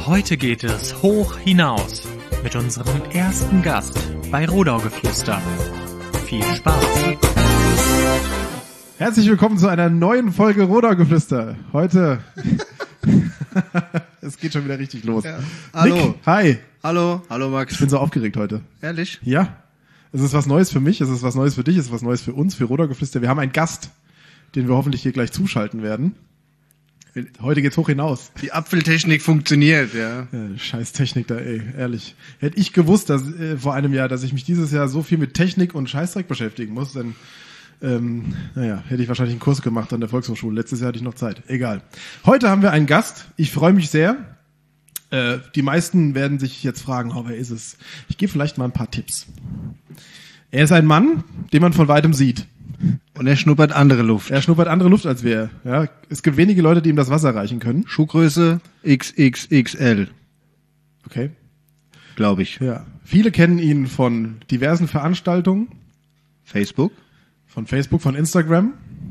Heute geht es hoch hinaus mit unserem ersten Gast bei Rodaugeflüster. Viel Spaß! Herzlich willkommen zu einer neuen Folge Rodaugeflüster. Heute, es geht schon wieder richtig los. Ja. Hallo. Nick, hi. Hallo Max. Ich bin so aufgeregt heute. Ehrlich? Ja. Es ist was Neues für mich, es ist was Neues für dich, es ist was Neues für uns, für Rodaugeflüster. Wir haben einen Gast, den wir hoffentlich hier gleich zuschalten werden. Heute geht's hoch hinaus. Die Apfeltechnik funktioniert, ja. Scheiß Technik da, ey, ehrlich. Hätte ich gewusst, dass vor einem Jahr, dass ich mich dieses Jahr so viel mit Technik und Scheißdreck beschäftigen muss, dann hätte ich wahrscheinlich einen Kurs gemacht an der Volkshochschule. Letztes Jahr hatte ich noch Zeit. Egal. Heute haben wir einen Gast. Ich freue mich sehr. Die meisten werden sich jetzt fragen, wer ist es? Ich gebe vielleicht mal ein paar Tipps. Er ist ein Mann, den man von weitem sieht. Und er schnuppert andere Luft. Er schnuppert andere Luft als wir. Ja, es gibt wenige Leute, die ihm das Wasser reichen können. Schuhgröße XXXL. Okay. Glaube ich. Ja. Viele kennen ihn von diversen Veranstaltungen. Facebook. Von Facebook, von Instagram.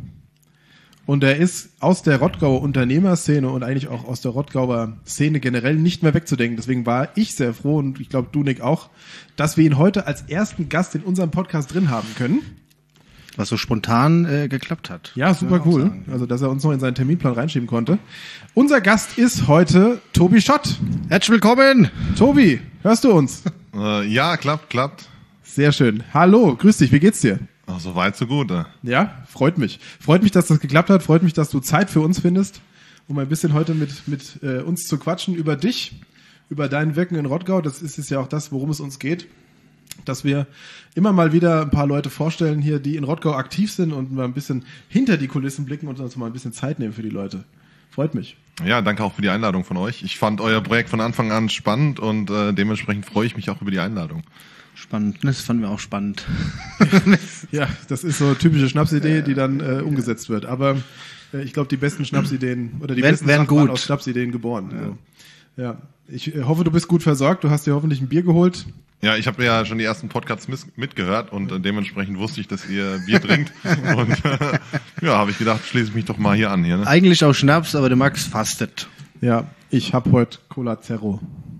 Und er ist aus der Rottgauer Unternehmerszene und eigentlich auch aus der Rottgauer Szene generell nicht mehr wegzudenken. Deswegen war ich sehr froh, und ich glaube du, Nick, auch, dass wir ihn heute als ersten Gast in unserem Podcast drin haben können. Was so spontan geklappt hat. Ja, super cool. Sagen, ja. Also, dass er uns noch in seinen Terminplan reinschieben konnte. Unser Gast ist heute Tobi Schott. Herzlich willkommen. Tobi, hörst du uns? Ja, klappt. Sehr schön. Hallo, grüß dich, wie geht's dir? Ach, so weit, so gut. Ja, freut mich. Freut mich, dass das geklappt hat. Freut mich, dass du Zeit für uns findest, um ein bisschen heute mit uns zu quatschen über dich, über dein Wirken in Rottgau. Das ist es ja auch das, worum es uns geht. Dass wir immer mal wieder ein paar Leute vorstellen hier, die in Rottgau aktiv sind und mal ein bisschen hinter die Kulissen blicken und uns mal ein bisschen Zeit nehmen für die Leute. Freut mich. Ja, danke auch für die Einladung von euch. Ich fand euer Projekt von Anfang an spannend und dementsprechend freue ich mich auch über die Einladung. Spannend, das fanden wir auch spannend. Ja, das ist so eine typische Schnapsidee, die dann umgesetzt wird. Aber ich glaube, die besten Schnapsideen oder die besten Sachen waren aus Schnapsideen geboren. Ja. So. Ja, ich hoffe, du bist gut versorgt. Du hast dir hoffentlich ein Bier geholt. Ja, ich habe ja schon die ersten Podcasts mitgehört und dementsprechend wusste ich, dass ihr Bier trinkt. Und habe ich gedacht, schließe ich mich doch mal hier an. Hier, ne? Eigentlich auch Schnaps, aber der Max fastet. Ja, ich habe heute Cola Zero.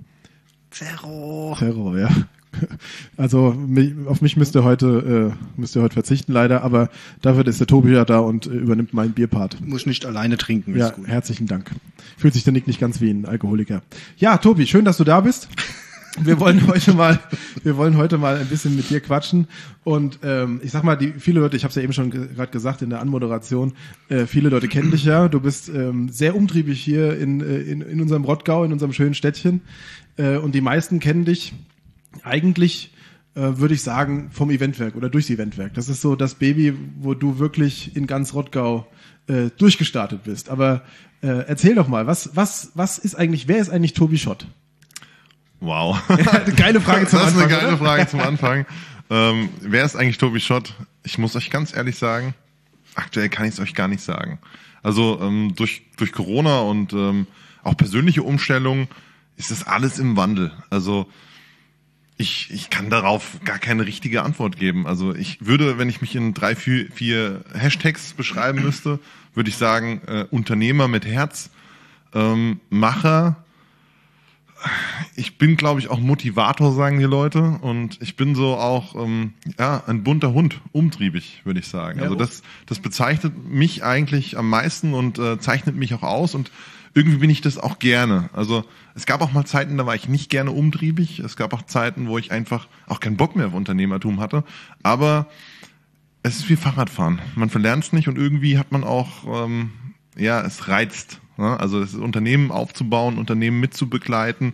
Zero, ja. Also auf mich müsst ihr heute verzichten leider, aber dafür ist der Tobi ja da und übernimmt meinen Bierpart. Muss nicht alleine trinken. Ja, gut. Herzlichen Dank. Fühlt sich der Nick nicht ganz wie ein Alkoholiker. Ja, Tobi, schön, dass du da bist. Wir wollen heute mal ein bisschen mit dir quatschen und ich sag mal, viele Leute, ich habe es ja eben schon gerade gesagt in der Anmoderation, viele Leute kennen dich ja. Du bist sehr umtriebig hier in unserem Rottgau, in unserem schönen Städtchen und die meisten kennen dich eigentlich, würde ich sagen, vom Eventwerk oder durchs Eventwerk. Das ist so das Baby, wo du wirklich in ganz Rottgau durchgestartet bist. Aber erzähl doch mal, wer ist eigentlich Tobi Schott? Wow. Geile Frage zum Anfang. Das ist eine geile Frage zum Anfang. Wer ist eigentlich Tobi Schott? Ich muss euch ganz ehrlich sagen, aktuell kann ich es euch gar nicht sagen. Also durch Corona und auch persönliche Umstellungen ist das alles im Wandel. Also ich kann darauf gar keine richtige Antwort geben. Also ich würde, wenn ich mich in 3, 4 Hashtags beschreiben müsste, würde ich sagen, Unternehmer mit Herz, Macher. Ich bin, glaube ich, auch Motivator, sagen die Leute. Und ich bin so auch ein bunter Hund, umtriebig, würde ich sagen. Also das bezeichnet mich eigentlich am meisten und zeichnet mich auch aus. Und irgendwie bin ich das auch gerne. Also es gab auch mal Zeiten, da war ich nicht gerne umtriebig. Es gab auch Zeiten, wo ich einfach auch keinen Bock mehr auf Unternehmertum hatte. Aber es ist wie Fahrradfahren. Man verlernt es nicht und irgendwie hat man auch, es reizt. Ne? Also das Unternehmen aufzubauen, Unternehmen mitzubegleiten,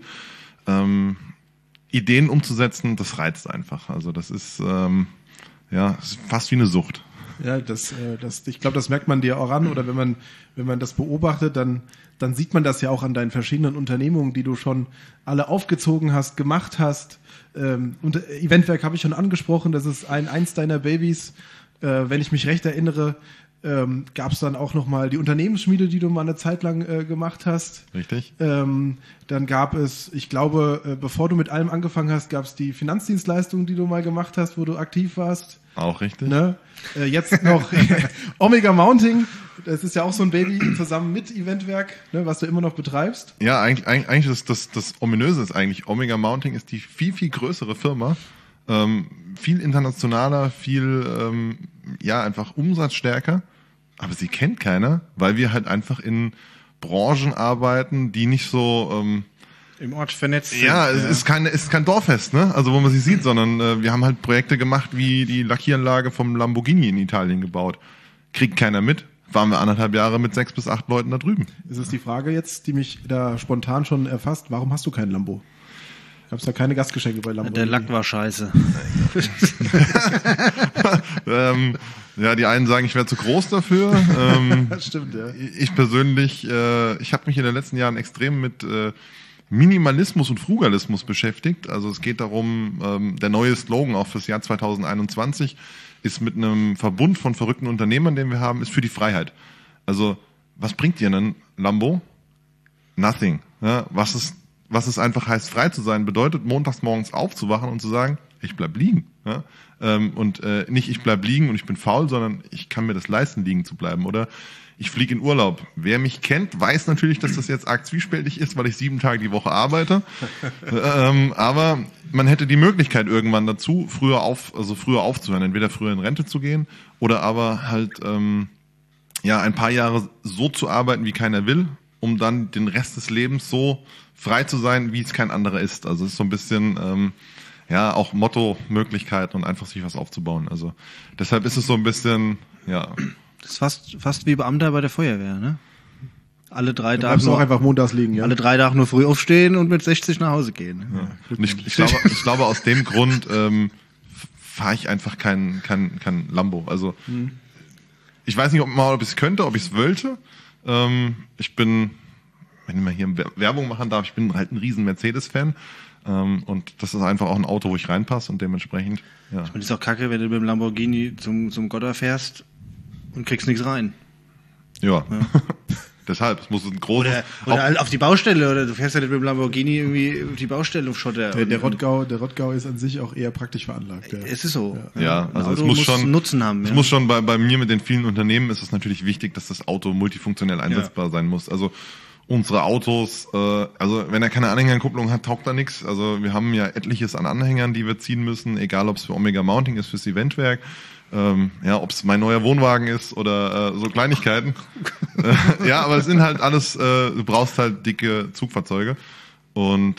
Ideen umzusetzen, das reizt einfach. Also das ist ist fast wie eine Sucht. Ja, ich glaube, das merkt man dir auch an, oder wenn man das beobachtet, dann sieht man das ja auch an deinen verschiedenen Unternehmungen, die du schon alle aufgezogen hast, gemacht hast. Und Eventwerk habe ich schon angesprochen, das ist eins deiner Babys. Wenn ich mich recht erinnere, gab es dann auch nochmal die Unternehmensschmiede, die du mal eine Zeit lang gemacht hast. Richtig. Dann gab es, ich glaube, bevor du mit allem angefangen hast, gab es die Finanzdienstleistung, die du mal gemacht hast, wo du aktiv warst. Auch richtig. Ne? Jetzt noch Omega Mounting. Das ist ja auch so ein Baby zusammen mit Eventwerk, ne, was du immer noch betreibst. Ja, eigentlich ist das Ominöse ist eigentlich, Omega Mounting ist die viel, viel größere Firma. Viel internationaler, viel, einfach umsatzstärker. Aber sie kennt keiner, weil wir halt einfach in Branchen arbeiten, die nicht so, im Ort vernetzt sind. ja, es ist kein Dorffest, ne? Also wo man sie sieht, sondern wir haben halt Projekte gemacht, wie die Lackieranlage vom Lamborghini in Italien gebaut. Kriegt keiner mit. Waren wir 1,5 Jahre mit 6 bis 8 Leuten da drüben. Das ist die Frage jetzt, die mich da spontan schon erfasst. Warum hast du keinen Lambo? Gab's da keine Gastgeschenke bei Lambo? Der Lack war scheiße. Die einen sagen, ich wäre zu groß dafür. Das stimmt, ja. Ich persönlich, ich habe mich in den letzten Jahren extrem mit Minimalismus und Frugalismus beschäftigt. Also es geht darum, der neue Slogan auch fürs Jahr 2021 ist mit einem Verbund von verrückten Unternehmern, den wir haben, ist für die Freiheit. Also was bringt dir ein Lambo? Nothing. Ja, was es einfach heißt, frei zu sein, bedeutet montags morgens aufzuwachen und zu sagen, ich bleib liegen. Ja? Nicht ich bleib liegen und ich bin faul, sondern ich kann mir das leisten, liegen zu bleiben. Oder ich fliege in Urlaub. Wer mich kennt, weiß natürlich, dass das jetzt arg zwiespältig ist, weil ich 7 Tage die Woche arbeite. Aber man hätte die Möglichkeit irgendwann dazu, früher aufzuhören, entweder früher in Rente zu gehen oder aber halt ein paar Jahre so zu arbeiten, wie keiner will, um dann den Rest des Lebens so frei zu sein, wie es kein anderer ist. Also es ist so ein bisschen auch Motto-Möglichkeiten und einfach sich was aufzubauen. Also deshalb ist es so ein bisschen, Das ist fast wie Beamter bei der Feuerwehr, ne? Alle 3 Da Tage bleibst du auch einfach montags liegen, ja. alle 3 Tage nur früh aufstehen und mit 60 nach Hause gehen. Ja. Und ich glaube, aus dem Grund fahre ich einfach kein Lambo. Also ich weiß nicht, ob ich es könnte, ob ich es wollte. Ich bin, wenn ich mal hier Werbung machen darf, ich bin halt ein riesen Mercedes-Fan. Und das ist einfach auch ein Auto, wo ich reinpasse und dementsprechend, ja. Und ist auch kacke, wenn du mit dem Lamborghini zum Gotter fährst und kriegst nichts rein. Ja. Deshalb, es muss ein großes... Oder halt auf die Baustelle, oder du fährst ja nicht mit dem Lamborghini irgendwie auf die Baustelle auf Schotter. Der Rottgau ist an sich auch eher praktisch veranlagt. Ja. Es ist so. Ja, Ein also es Auto muss schon Nutzen haben. Es muss schon bei mir mit den vielen Unternehmen ist es natürlich wichtig, dass das Auto multifunktionell einsetzbar sein muss. Also unsere Autos, wenn er keine Anhängerkupplung hat, taugt da nichts. Also wir haben ja etliches an Anhängern, die wir ziehen müssen, egal ob es für Omega Mounting ist, fürs Eventwerk, ob es mein neuer Wohnwagen ist oder so Kleinigkeiten. Aber es sind halt alles, du brauchst halt dicke Zugfahrzeuge und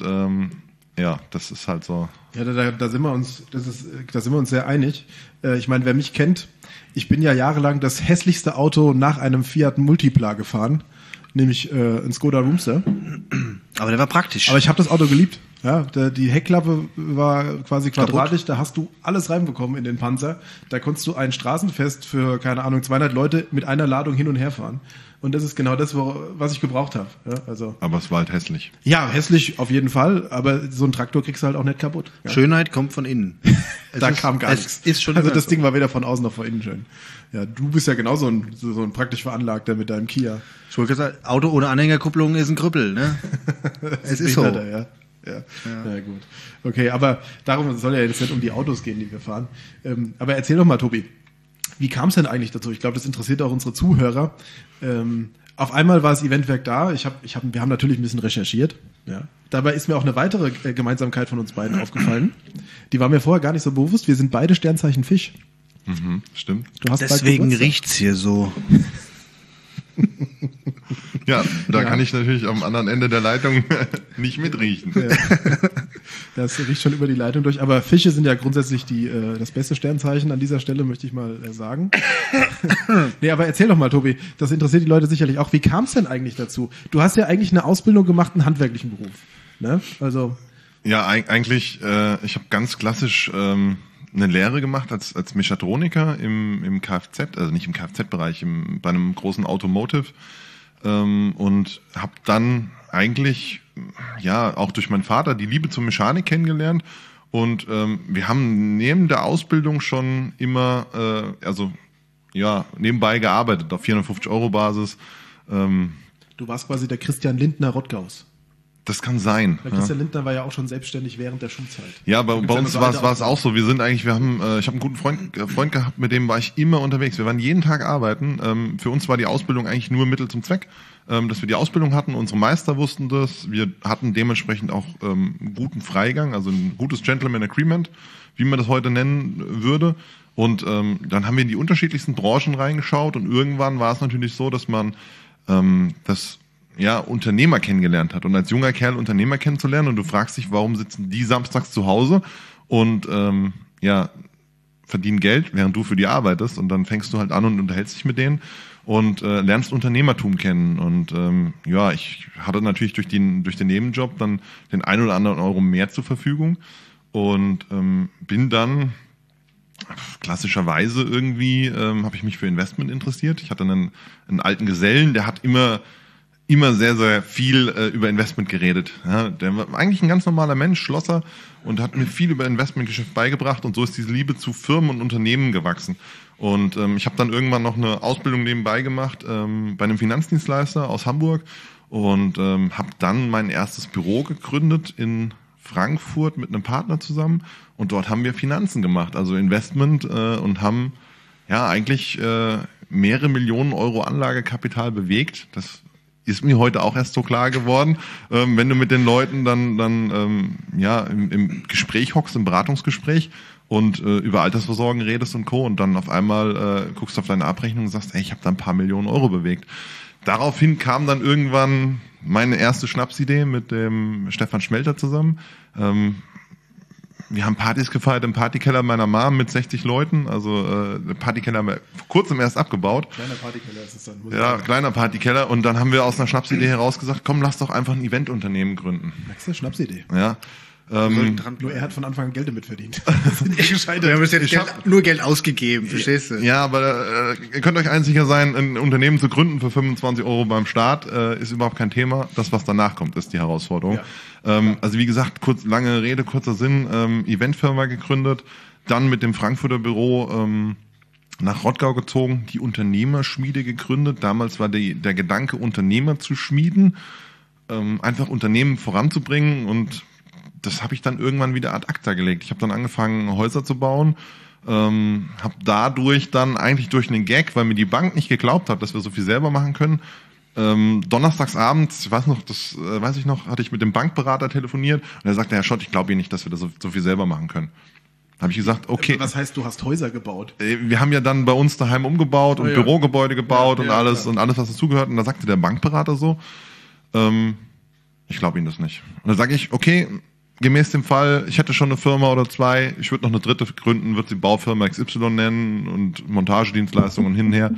das ist halt so. Ja, da sind wir uns sehr einig. Ich meine, wer mich kennt, ich bin ja jahrelang das hässlichste Auto nach einem Fiat Multipla gefahren, nämlich ein Skoda Roomster. Aber der war praktisch. Aber ich habe das Auto geliebt. Ja, die Heckklappe war quasi quadratisch, da hast du alles reinbekommen in den Panzer. Da konntest du ein Straßenfest für, keine Ahnung, 200 Leute mit einer Ladung hin und her fahren. Und das ist genau das, was ich gebraucht habe. Ja, also. Aber es war halt hässlich. Ja, hässlich auf jeden Fall, aber so ein Traktor kriegst du halt auch nicht kaputt. Ja. Schönheit kommt von innen. Kam gar nichts. Ist schon also das Ding war weder von außen noch von innen schön. Ja, du bist ja genauso so ein praktisch Veranlagter mit deinem Kia. Ich wollte gesagt, Auto ohne Anhängerkupplung ist ein Krüppel, ne? Es ist so. Ja, gut. Okay, aber darum soll ja jetzt nicht um die Autos gehen, die wir fahren. Aber erzähl doch mal, Tobi, wie kam es denn eigentlich dazu? Ich glaube, das interessiert auch unsere Zuhörer. Auf einmal war das Eventwerk da. Wir haben natürlich ein bisschen recherchiert. Ja. Dabei ist mir auch eine weitere Gemeinsamkeit von uns beiden aufgefallen. Die war mir vorher gar nicht so bewusst. Wir sind beide Sternzeichen Fisch. Stimmt. Du hast Deswegen riecht's hier so. Ja, da kann ich natürlich am anderen Ende der Leitung nicht mitriechen. Ja. Das riecht schon über die Leitung durch. Aber Fische sind ja grundsätzlich das beste Sternzeichen an dieser Stelle, möchte ich mal sagen. Nee, aber erzähl doch mal, Tobi, das interessiert die Leute sicherlich auch. Wie kam es denn eigentlich dazu? Du hast ja eigentlich eine Ausbildung gemacht, einen handwerklichen Beruf. Ne? Also. Ja, eigentlich, ich habe ganz klassisch eine Lehre gemacht als Mechatroniker im Kfz, also nicht im Kfz-Bereich, bei einem großen Automotive. Und habe dann eigentlich auch durch meinen Vater die Liebe zur Mechanik kennengelernt und wir haben neben der Ausbildung schon immer nebenbei gearbeitet auf 450 € Basis. Du warst quasi der Christian Lindner Rottgaus. Das kann sein. Weil Christian Lindner war ja auch schon selbstständig während der Schulzeit. Ja, bei Gibt's uns ja war noch so es auch so. Ich habe einen guten Freund gehabt, mit dem war ich immer unterwegs. Wir waren jeden Tag arbeiten. Für uns war die Ausbildung eigentlich nur Mittel zum Zweck, dass wir die Ausbildung hatten. Unsere Meister wussten das. Wir hatten dementsprechend auch guten Freigang, also ein gutes Gentleman Agreement, wie man das heute nennen würde. Und dann haben wir in die unterschiedlichsten Branchen reingeschaut und irgendwann war es natürlich so, dass man Unternehmer kennengelernt hat. Und als junger Kerl Unternehmer kennenzulernen und du fragst dich, warum sitzen die samstags zu Hause und verdienen Geld, während du für die arbeitest, und dann fängst du halt an und unterhältst dich mit denen und lernst Unternehmertum kennen. Und ich hatte natürlich durch den Nebenjob dann den 1 oder anderen Euro mehr zur Verfügung und bin dann klassischerweise irgendwie habe ich mich für Investment interessiert. Ich hatte einen alten Gesellen, der hat immer sehr, sehr viel über Investment geredet. Ja, der war eigentlich ein ganz normaler Mensch, Schlosser, und hat mir viel über Investmentgeschäft beigebracht, und so ist diese Liebe zu Firmen und Unternehmen gewachsen. Und ich habe dann irgendwann noch eine Ausbildung nebenbei gemacht bei einem Finanzdienstleister aus Hamburg und habe dann mein erstes Büro gegründet in Frankfurt mit einem Partner zusammen, und dort haben wir Finanzen gemacht, also Investment, und haben eigentlich mehrere Millionen Euro Anlagekapital bewegt. Das ist mir heute auch erst so klar geworden, wenn du mit den Leuten dann im Gespräch hockst, im Beratungsgespräch und über Altersversorgung redest und Co. und dann auf einmal guckst auf deine Abrechnung und sagst, ich habe da ein paar Millionen Euro bewegt. Daraufhin kam dann irgendwann meine erste Schnapsidee mit dem Stefan Schmelter zusammen. Wir haben Partys gefeiert im Partykeller meiner Mom mit 60 Leuten. Also der Partykeller haben wir vor kurzem erst abgebaut. Kleiner Partykeller ist es dann. Ja, kleiner Partykeller. Und dann haben wir aus einer Schnapsidee heraus gesagt, komm, lass doch einfach ein Eventunternehmen gründen. Das ist eine Schnapsidee. Ja. Nur er hat von Anfang an Geld damit verdient. Wir haben bis jetzt nur Geld ausgegeben, verstehst du? Ja, aber ihr könnt euch eins sicher sein, ein Unternehmen zu gründen für 25 Euro beim Start ist überhaupt kein Thema. Das, was danach kommt, ist die Herausforderung. Ja. Also wie gesagt, lange Rede, kurzer Sinn, Eventfirma gegründet, dann mit dem Frankfurter Büro nach Rottgau gezogen, die Unternehmerschmiede gegründet. Damals war der Gedanke, Unternehmer zu schmieden, einfach Unternehmen voranzubringen, und das habe ich dann irgendwann wieder ad acta gelegt. Ich habe dann angefangen, Häuser zu bauen, habe dadurch dann eigentlich durch einen Gag, weil mir die Bank nicht geglaubt hat, dass wir so viel selber machen können, donnerstags abends, weiß ich noch, hatte ich mit dem Bankberater telefoniert und er sagte, Herr Schott, ich glaube Ihnen nicht, dass wir das so viel selber machen können. Da habe ich gesagt, okay. Was heißt, du hast Häuser gebaut? Wir haben ja dann bei uns daheim umgebaut und Bürogebäude gebaut und alles, was dazugehört. Und da sagte der Bankberater so, ich glaube Ihnen das nicht. Und dann sage ich, okay, gemäß dem Fall, ich hätte schon eine Firma oder zwei, ich würde noch eine dritte gründen, würde sie Baufirma XY nennen und Montagedienstleistungen hin und her.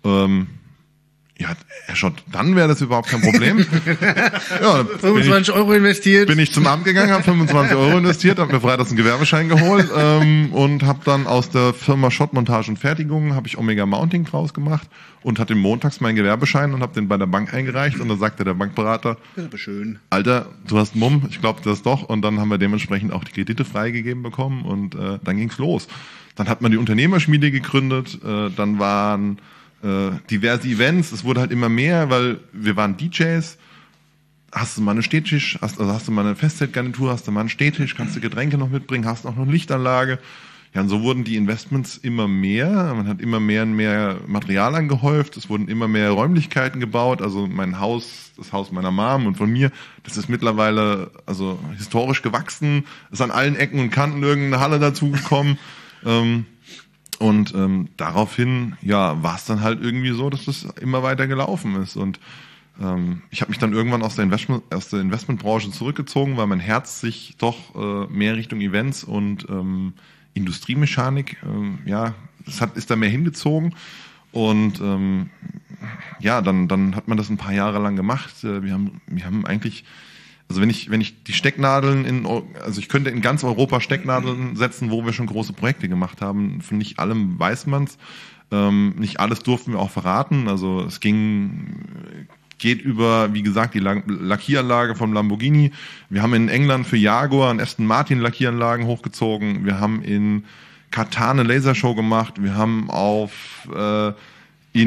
Herr Schott, dann wäre das überhaupt kein Problem. 25 Euro investiert. Bin ich zum Amt gegangen, habe 25 Euro investiert, habe mir freitags einen Gewerbeschein geholt und habe dann aus der Firma Schott Montage und Fertigung, habe ich Omega Mounting draus gemacht und hatte montags meinen Gewerbeschein und habe den bei der Bank eingereicht, und dann sagte der Bankberater, das ist aber schön. Alter, du hast Mumm, ich glaube das doch, und dann haben wir dementsprechend auch die Kredite freigegeben bekommen, und dann ging's los. Dann hat man die Unternehmerschmiede gegründet, dann waren diverse Events, es wurde halt immer mehr, weil wir waren DJs. Hast du mal einen Stehtisch, hast du mal eine Festzeltgarnitur, hast du mal einen Stehtisch, kannst du Getränke noch mitbringen, hast auch noch eine Lichtanlage. Ja, und so wurden die Investments immer mehr. Man hat immer mehr und mehr Material angehäuft. Es wurden immer mehr Räumlichkeiten gebaut. Also mein Haus, das Haus meiner Mom und von mir, das ist mittlerweile also historisch gewachsen. Es ist an allen Ecken und Kanten irgendeine Halle dazugekommen. Und daraufhin, war es dann halt irgendwie so, dass das immer weiter gelaufen ist. Und ich habe mich dann irgendwann aus der Investmentbranche zurückgezogen, weil mein Herz sich doch mehr Richtung Events und Industriemechanik, ist da mehr hingezogen. Und dann hat man das ein paar Jahre lang gemacht. Wir haben eigentlich, also wenn ich die Stecknadeln ich könnte in ganz Europa Stecknadeln setzen, wo wir schon große Projekte gemacht haben. Von nicht allem weiß man's. Nicht alles durften wir auch verraten. Also es geht über, wie gesagt, die Lackieranlage vom Lamborghini. Wir haben in England für Jaguar und Aston Martin Lackieranlagen hochgezogen. Wir haben in Katar eine Lasershow gemacht. Wir haben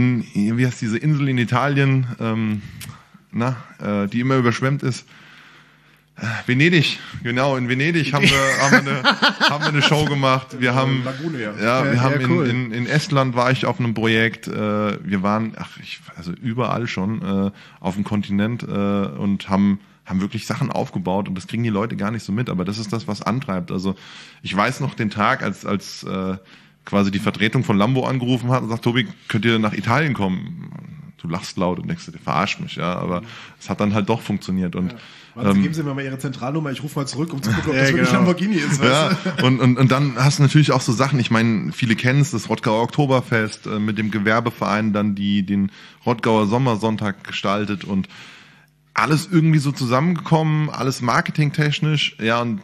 wie heißt diese Insel in Italien, die immer überschwemmt ist? Venedig, genau, in Venedig haben wir eine Show gemacht. Wir haben, Lagune, ja. wir haben cool. in Estland war ich auf einem Projekt. Wir waren, also überall schon auf dem Kontinent und haben wirklich Sachen aufgebaut und das kriegen die Leute gar nicht so mit. Aber das ist das, was antreibt. Also ich weiß noch den Tag, als quasi die Vertretung von Lambo angerufen hat und sagt, Tobi, könnt ihr nach Italien kommen? Du lachst laut und denkst, der verarscht mich, ja. Aber es hat dann halt doch funktioniert und Warte, geben Sie mir mal Ihre Zentralnummer, ich rufe mal zurück, um zu gucken, ob das wirklich Lamborghini ist. Ja, und dann hast du natürlich auch so Sachen, ich meine, viele kennen es, das Rottgauer Oktoberfest, mit dem Gewerbeverein dann den Rottgauer Sommersonntag gestaltet und alles irgendwie so zusammengekommen, alles marketingtechnisch, ja, und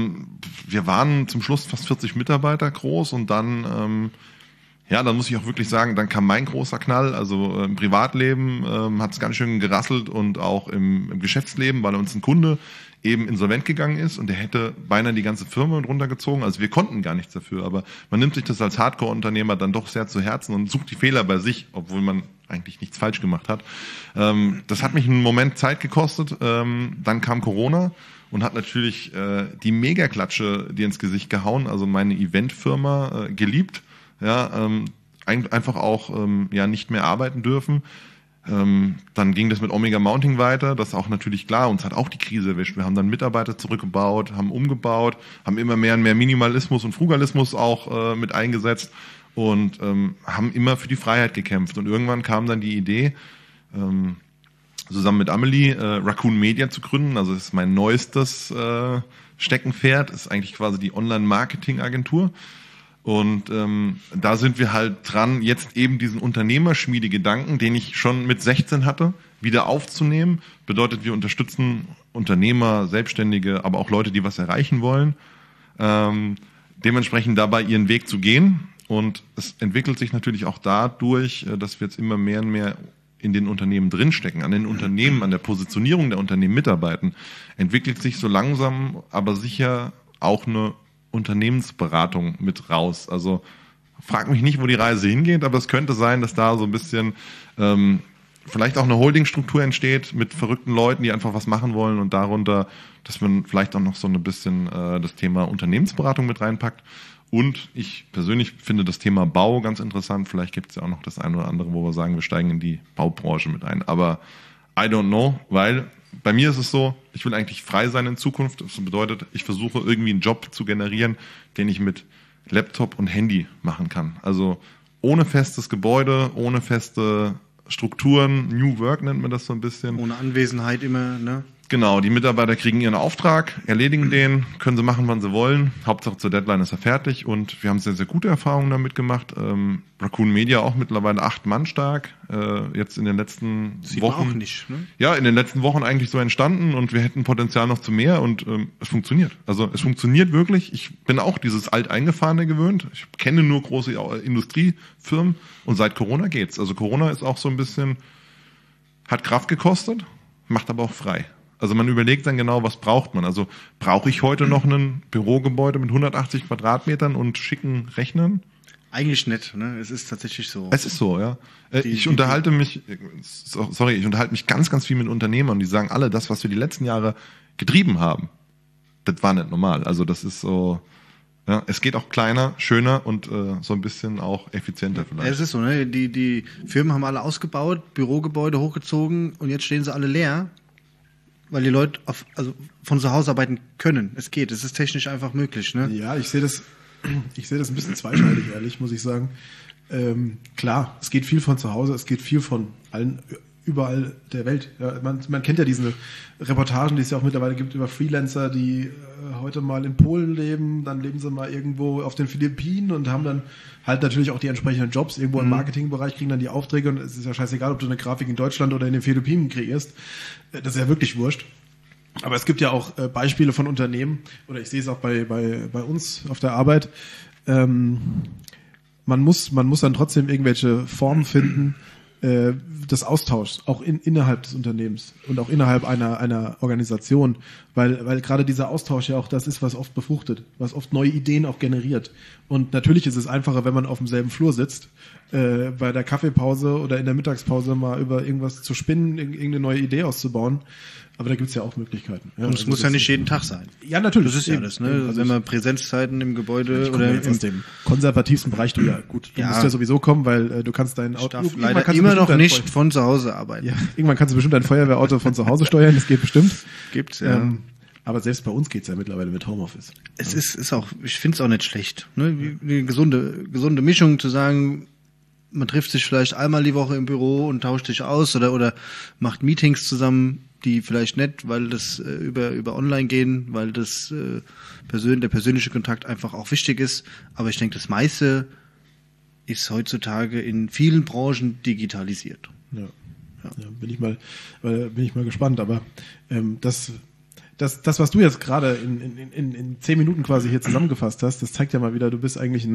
wir waren zum Schluss fast 40 Mitarbeiter groß und dann dann muss ich auch wirklich sagen, dann kam mein großer Knall. Also im Privatleben hat es ganz schön gerasselt und auch im Geschäftsleben, weil uns ein Kunde eben insolvent gegangen ist und der hätte beinahe die ganze Firma runtergezogen. Also wir konnten gar nichts dafür, aber man nimmt sich das als Hardcore-Unternehmer dann doch sehr zu Herzen und sucht die Fehler bei sich, obwohl man eigentlich nichts falsch gemacht hat. Das hat mich einen Moment Zeit gekostet. Dann kam Corona und hat natürlich die Megaklatsche dir ins Gesicht gehauen. Also meine Eventfirma geliebt. Ja, einfach auch nicht mehr arbeiten dürfen. Dann ging das mit Omega Mounting weiter. Das ist auch natürlich klar, uns hat auch die Krise erwischt. Wir haben dann Mitarbeiter zurückgebaut, haben umgebaut, haben immer mehr und mehr Minimalismus und Frugalismus auch mit eingesetzt und haben immer für die Freiheit gekämpft. Und irgendwann kam dann die Idee, zusammen mit Amelie Raccoon Media zu gründen. Also das ist mein neuestes Steckenpferd, ist eigentlich quasi die Online-Marketing-Agentur. Und da sind wir halt dran, jetzt eben diesen Unternehmerschmiede-Gedanken, den ich schon mit 16 hatte, wieder aufzunehmen. Bedeutet, wir unterstützen Unternehmer, Selbstständige, aber auch Leute, die was erreichen wollen, dementsprechend dabei ihren Weg zu gehen. Und es entwickelt sich natürlich auch dadurch, dass wir jetzt immer mehr und mehr in den Unternehmen drinstecken, an den Unternehmen, an der Positionierung der Unternehmen mitarbeiten, entwickelt sich so langsam, aber sicher auch eine Unternehmensberatung mit raus. Also frag mich nicht, wo die Reise hingeht, aber es könnte sein, dass da so ein bisschen vielleicht auch eine Holdingstruktur entsteht mit verrückten Leuten, die einfach was machen wollen und darunter, dass man vielleicht auch noch so ein bisschen das Thema Unternehmensberatung mit reinpackt. Und ich persönlich finde das Thema Bau ganz interessant. Vielleicht gibt es ja auch noch das eine oder andere, wo wir sagen, wir steigen in die Baubranche mit ein. Aber I don't know, weil bei mir ist es so, ich will eigentlich frei sein in Zukunft. Das bedeutet, ich versuche irgendwie einen Job zu generieren, den ich mit Laptop und Handy machen kann. Also ohne festes Gebäude, ohne feste Strukturen. New Work nennt man das so ein bisschen. Ohne Anwesenheit immer, ne? Genau, die Mitarbeiter kriegen ihren Auftrag, erledigen den, können sie machen, wann sie wollen. Hauptsache zur Deadline ist er fertig und wir haben sehr, sehr gute Erfahrungen damit gemacht. Raccoon Media auch mittlerweile 8 Mann stark, jetzt in den letzten Sieht Wochen. man auch nicht, ne? Ja, in den letzten Wochen eigentlich so entstanden und wir hätten Potenzial noch zu mehr und es funktioniert. Also es funktioniert wirklich. Ich bin auch dieses Alteingefahrene gewöhnt. Ich kenne nur große Industriefirmen und seit Corona geht's. Also Corona ist auch so ein bisschen, hat Kraft gekostet, macht aber auch frei. Also man überlegt dann genau, was braucht man. Also brauche ich heute noch ein Bürogebäude mit 180 Quadratmetern und schicken Rechnern? Eigentlich nicht, ne? Es ist tatsächlich so. Es ist so, ja. Ich unterhalte mich ganz, ganz viel mit Unternehmern, die sagen alle, das, was wir die letzten Jahre getrieben haben, das war nicht normal. Also das ist so, ja, es geht auch kleiner, schöner und so ein bisschen auch effizienter vielleicht. Es ist so, ne? Die Firmen haben alle ausgebaut, Bürogebäude hochgezogen und jetzt stehen sie alle leer. Weil die Leute von zu Hause arbeiten können. Es geht, es ist technisch einfach möglich, ne? Ja, ich sehe das ein bisschen zweischneidig, ehrlich, muss ich sagen. Klar, es geht viel von zu Hause, es geht viel von überall der Welt. Ja, man kennt ja diese Reportagen, die es ja auch mittlerweile gibt über Freelancer, die heute mal in Polen leben, dann leben sie mal irgendwo auf den Philippinen und haben dann halt natürlich auch die entsprechenden Jobs irgendwo im Marketingbereich, kriegen dann die Aufträge und es ist ja scheißegal, ob du eine Grafik in Deutschland oder in den Philippinen kriegst. Das ist ja wirklich wurscht. Aber es gibt ja auch Beispiele von Unternehmen, oder ich sehe es auch bei uns auf der Arbeit, man muss dann trotzdem irgendwelche Formen finden, des Austauschs, auch innerhalb des Unternehmens und auch innerhalb einer Organisation, weil gerade dieser Austausch ja auch das ist, was oft befruchtet, was oft neue Ideen auch generiert. Und natürlich ist es einfacher, wenn man auf demselben Flur sitzt, bei der Kaffeepause oder in der Mittagspause mal über irgendwas zu spinnen, irgendeine neue Idee auszubauen. Aber da gibt's ja auch Möglichkeiten. Ja, Und es also muss ja nicht jeden Tag sein. Ja, natürlich. Das ist ja eben. das, ne? Also wenn man Präsenzzeiten im Gebäude ich komme oder jetzt aus dem konservativsten Bereich, du gut, du Ja. musst ja sowieso kommen, weil du kannst dein Auto darf irgendwann leider kannst du immer bestimmt noch dein nicht von zu Hause arbeiten. Ja, irgendwann kannst du bestimmt dein Feuerwehrauto von zu Hause steuern, das geht bestimmt. Gibt's, ja. Aber selbst bei uns geht's ja mittlerweile mit Homeoffice. Es ist auch, ich finde es auch nicht schlecht. Ne? Eine gesunde Mischung zu sagen, man trifft sich vielleicht einmal die Woche im Büro und tauscht sich aus oder macht Meetings zusammen, die vielleicht nicht, weil das über online gehen, weil das der persönliche Kontakt einfach auch wichtig ist. Aber ich denke, das meiste ist heutzutage in vielen Branchen digitalisiert. Ja, bin ich mal gespannt. Aber das, was du jetzt gerade in 10 Minuten quasi hier zusammengefasst hast, das zeigt ja mal wieder, du bist eigentlich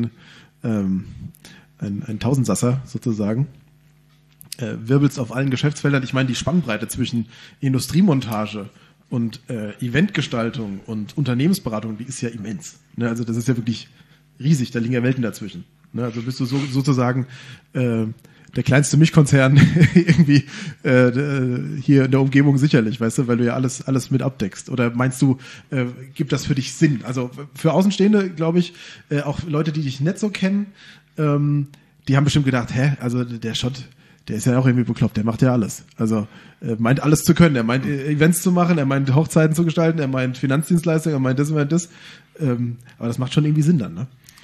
ein Tausendsasser sozusagen. Wirbelst auf allen Geschäftsfeldern. Ich meine, die Spannbreite zwischen Industriemontage und Eventgestaltung und Unternehmensberatung, die ist ja immens. Ne? Also das ist ja wirklich riesig, da liegen ja Welten dazwischen. Ne? Also bist du sozusagen der kleinste Milchkonzern irgendwie hier in der Umgebung sicherlich, weißt du, weil du ja alles mit abdeckst. Oder meinst du, gibt das für dich Sinn? Also für Außenstehende, glaube ich, auch Leute, die dich nicht so kennen, die haben bestimmt gedacht, also der Schott, der ist ja auch irgendwie bekloppt, der macht ja alles. Also meint alles zu können. Er meint Events zu machen, er meint Hochzeiten zu gestalten, er meint Finanzdienstleistungen, er meint das, er meint das. Aber das macht schon irgendwie Sinn dann, ne?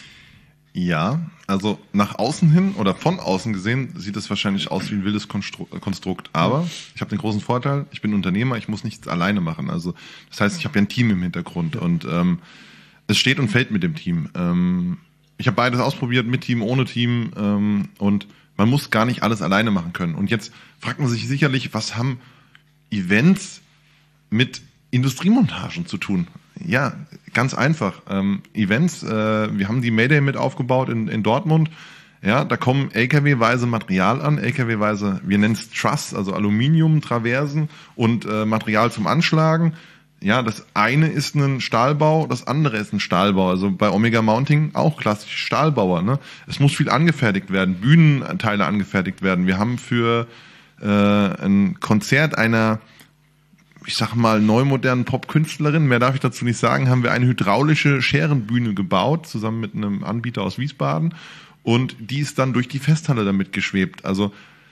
Ja, also nach außen hin oder von außen gesehen sieht es wahrscheinlich aus wie ein wildes Konstrukt. Aber ich habe den großen Vorteil, ich bin Unternehmer, ich muss nichts alleine machen. Also das heißt, ich habe ja ein Team im Hintergrund und es steht und fällt mit dem Team. Ich habe beides ausprobiert, mit Team, ohne Team und man muss gar nicht alles alleine machen können. Und jetzt fragt man sich sicherlich, was haben Events mit Industriemontagen zu tun? Ja, ganz einfach. Events, wir haben die Mayday mit aufgebaut in Dortmund. Ja, da kommen LKW-weise Material an, LKW-weise, wir nennen es Truss, also Aluminium, Traversen und Material zum Anschlagen. Ja, das eine ist ein Stahlbau, das andere ist ein Stahlbau. Also bei Omega Mounting auch klassisch Stahlbauer. Ne? Es muss viel angefertigt werden, Bühnenteile angefertigt werden. Wir haben für ein Konzert einer, ich sag mal, neumodernen Popkünstlerin, mehr darf ich dazu nicht sagen, haben wir eine hydraulische Scherenbühne gebaut, zusammen mit einem Anbieter aus Wiesbaden. Und die ist dann durch die Festhalle damit geschwebt. Also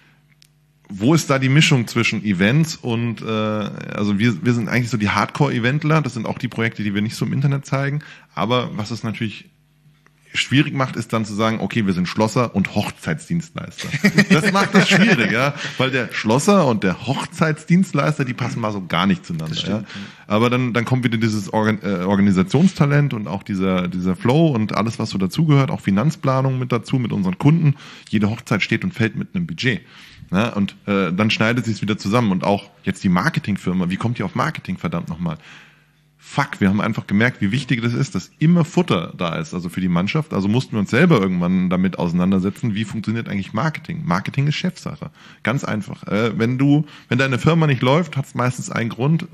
wo ist da die Mischung zwischen Events und also wir sind eigentlich so die Hardcore-Eventler, das sind auch die Projekte, die wir nicht so im Internet zeigen, aber was es natürlich schwierig macht, ist dann zu sagen, okay, wir sind Schlosser und Hochzeitsdienstleister. Das macht das schwierig, ja, weil der Schlosser und der Hochzeitsdienstleister, die passen mal so gar nicht zueinander. Ja. Aber dann kommt wieder dieses Organisationstalent und auch dieser Flow und alles, was so dazugehört, auch Finanzplanung mit dazu, mit unseren Kunden. Jede Hochzeit steht und fällt mit einem Budget. Ja, und dann schneidet sich es wieder zusammen. Und auch jetzt die Marketingfirma, wie kommt die auf Marketing, verdammt nochmal? Fuck, wir haben einfach gemerkt, wie wichtig das ist, dass immer Futter da ist, also für die Mannschaft. Also mussten wir uns selber irgendwann damit auseinandersetzen, wie funktioniert eigentlich Marketing. Marketing ist Chefsache. Ganz einfach. Wenn deine Firma nicht läuft, hat es meistens einen Grund.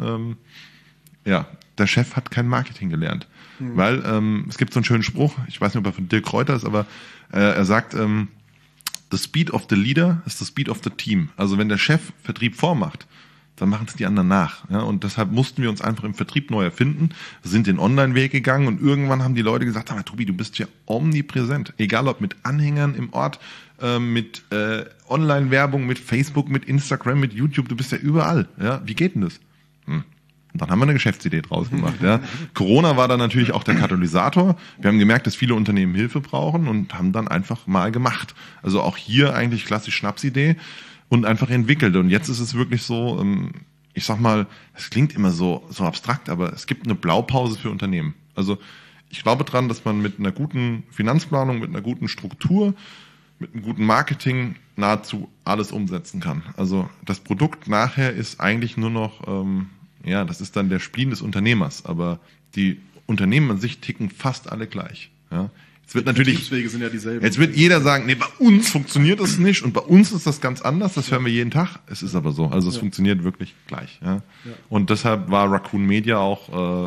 Der Chef hat kein Marketing gelernt. Weil es gibt so einen schönen Spruch, ich weiß nicht, ob er von Dirk Kräuter ist, aber er sagt, the speed of the leader is the speed of the team. Also wenn der Chef Vertrieb vormacht, dann machen es die anderen nach. Ja, und deshalb mussten wir uns einfach im Vertrieb neu erfinden, sind den Online-Weg gegangen und irgendwann haben die Leute gesagt, aber Tobi, du bist ja omnipräsent. Egal ob mit Anhängern im Ort, mit Online-Werbung, mit Facebook, mit Instagram, mit YouTube, du bist ja überall. Ja, wie geht denn das? Und dann haben wir eine Geschäftsidee draus gemacht. Ja. Corona war dann natürlich auch der Katalysator. Wir haben gemerkt, dass viele Unternehmen Hilfe brauchen und haben dann einfach mal gemacht. Also auch hier eigentlich klassisch Schnapsidee. Und einfach entwickelt. Und jetzt ist es wirklich so, ich sag mal, es klingt immer so abstrakt, aber es gibt eine Blaupause für Unternehmen. Also ich glaube dran, dass man mit einer guten Finanzplanung, mit einer guten Struktur, mit einem guten Marketing nahezu alles umsetzen kann. Also das Produkt nachher ist eigentlich nur noch, das ist dann der Spleen des Unternehmers. Aber die Unternehmen an sich ticken fast alle gleich. Ja. Jetzt wird natürlich, sind ja dieselben. Jetzt wird jeder sagen, nee, bei uns funktioniert das nicht und bei uns ist das ganz anders, das hören wir jeden Tag. Es ist aber so, also es funktioniert wirklich gleich. Ja. Und deshalb war Raccoon Media auch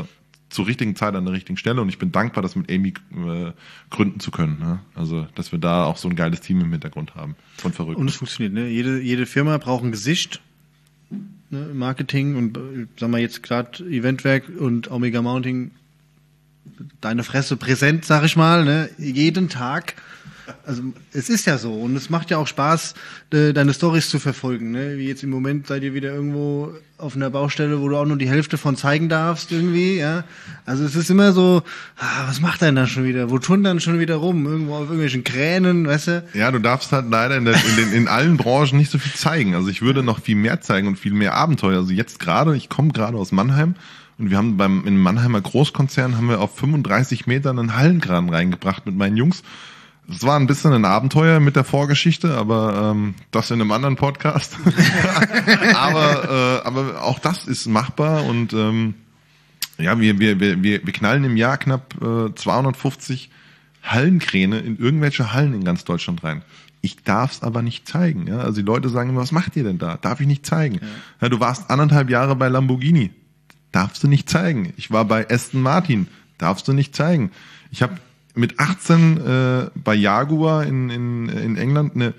zur richtigen Zeit an der richtigen Stelle und ich bin dankbar, das mit Amy gründen zu können. Ne? Also, dass wir da auch so ein geiles Team im Hintergrund haben. Von verrückt. Und es funktioniert, ne? Jede Firma braucht ein Gesicht, ne? Marketing und sagen wir jetzt gerade Eventwerk und Omega Mounting, deine Fresse präsent, sag ich mal, ne? Jeden Tag. Also es ist ja so und es macht ja auch Spaß, deine Storys zu verfolgen. Ne? Wie jetzt im Moment seid ihr wieder irgendwo auf einer Baustelle, wo du auch nur die Hälfte von zeigen darfst irgendwie. Ja, also es ist immer so, was macht er denn da schon wieder? Wo tun dann schon wieder rum? Irgendwo auf irgendwelchen Kränen, weißt du? Ja, du darfst halt leider in allen Branchen nicht so viel zeigen. Also ich würde noch viel mehr zeigen und viel mehr Abenteuer. Also jetzt gerade, ich komme gerade aus Mannheim. Und wir haben im Mannheimer Großkonzern haben wir auf 35 Metern einen Hallenkran reingebracht mit meinen Jungs. Es war ein bisschen ein Abenteuer mit der Vorgeschichte, aber das in einem anderen Podcast. aber auch das ist machbar und ja, wir knallen im Jahr knapp 250 Hallenkräne in irgendwelche Hallen in ganz Deutschland rein. Ich darf's aber nicht zeigen. Ja? Also die Leute sagen immer, was macht ihr denn da? Darf ich nicht zeigen? Ja, du warst 1,5 Jahre bei Lamborghini. Darfst du nicht zeigen. Ich war bei Aston Martin. Darfst du nicht zeigen. Ich habe mit 18 bei Jaguar in England eine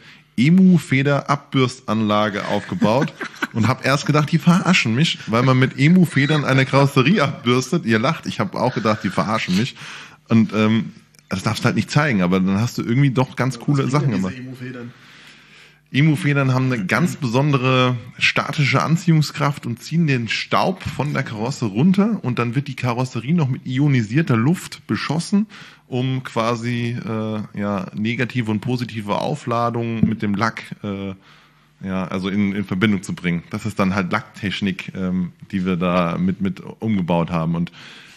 Emu-Feder-Abbürstanlage aufgebaut und habe erst gedacht, die verarschen mich, weil man mit Emu-Federn eine Karosserie abbürstet. Ihr lacht, ich habe auch gedacht, die verarschen mich. Und das darfst du halt nicht zeigen, aber dann hast du irgendwie doch ganz coole Sachen gemacht. Emu-Federn haben eine ganz besondere statische Anziehungskraft und ziehen den Staub von der Karosse runter und dann wird die Karosserie noch mit ionisierter Luft beschossen, um quasi negative und positive Aufladungen mit dem Lack also in Verbindung zu bringen. Das ist dann halt Lacktechnik, die wir da mit umgebaut haben und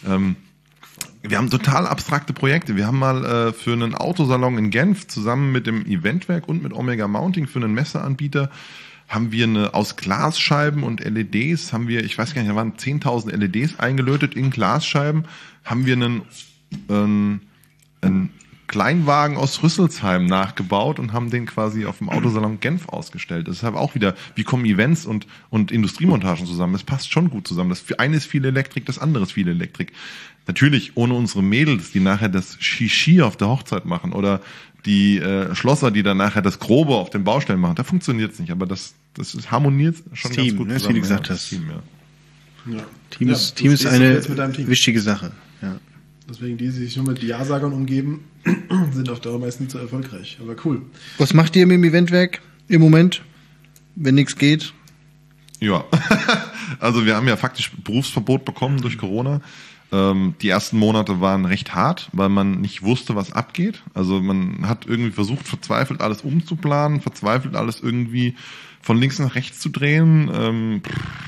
wir haben total abstrakte Projekte. Wir haben mal für einen Autosalon in Genf zusammen mit dem Eventwerk und mit Omega Mounting für einen Messeanbieter haben wir aus Glasscheiben und LEDs ich weiß gar nicht, da waren 10.000 LEDs eingelötet in Glasscheiben, haben wir einen Kleinwagen aus Rüsselsheim nachgebaut und haben den quasi auf dem Autosalon Genf ausgestellt. Das ist halt auch wieder, wie kommen Events und Industriemontagen zusammen? Das passt schon gut zusammen. Das eine ist viel Elektrik, das andere ist viel Elektrik. Natürlich ohne unsere Mädels, die nachher das Shishi auf der Hochzeit machen oder die Schlosser, die dann nachher das Grobe auf den Baustellen machen. Da funktioniert es nicht, aber das ist harmoniert schon Team, ganz gut ne, zusammen. wie du gesagt hast. Team, ja. Team ist eine wichtige Sache. Ja. Deswegen die sich nur mit Ja-Sagern umgeben, sind auf Dauer meist nicht so erfolgreich. Aber cool. Was macht ihr mit dem Eventwerk im Moment, wenn nichts geht? Ja, also wir haben ja faktisch Berufsverbot bekommen durch Corona. Die ersten Monate waren recht hart, weil man nicht wusste, was abgeht. Also man hat irgendwie versucht, verzweifelt alles umzuplanen, verzweifelt alles irgendwie von links nach rechts zu drehen.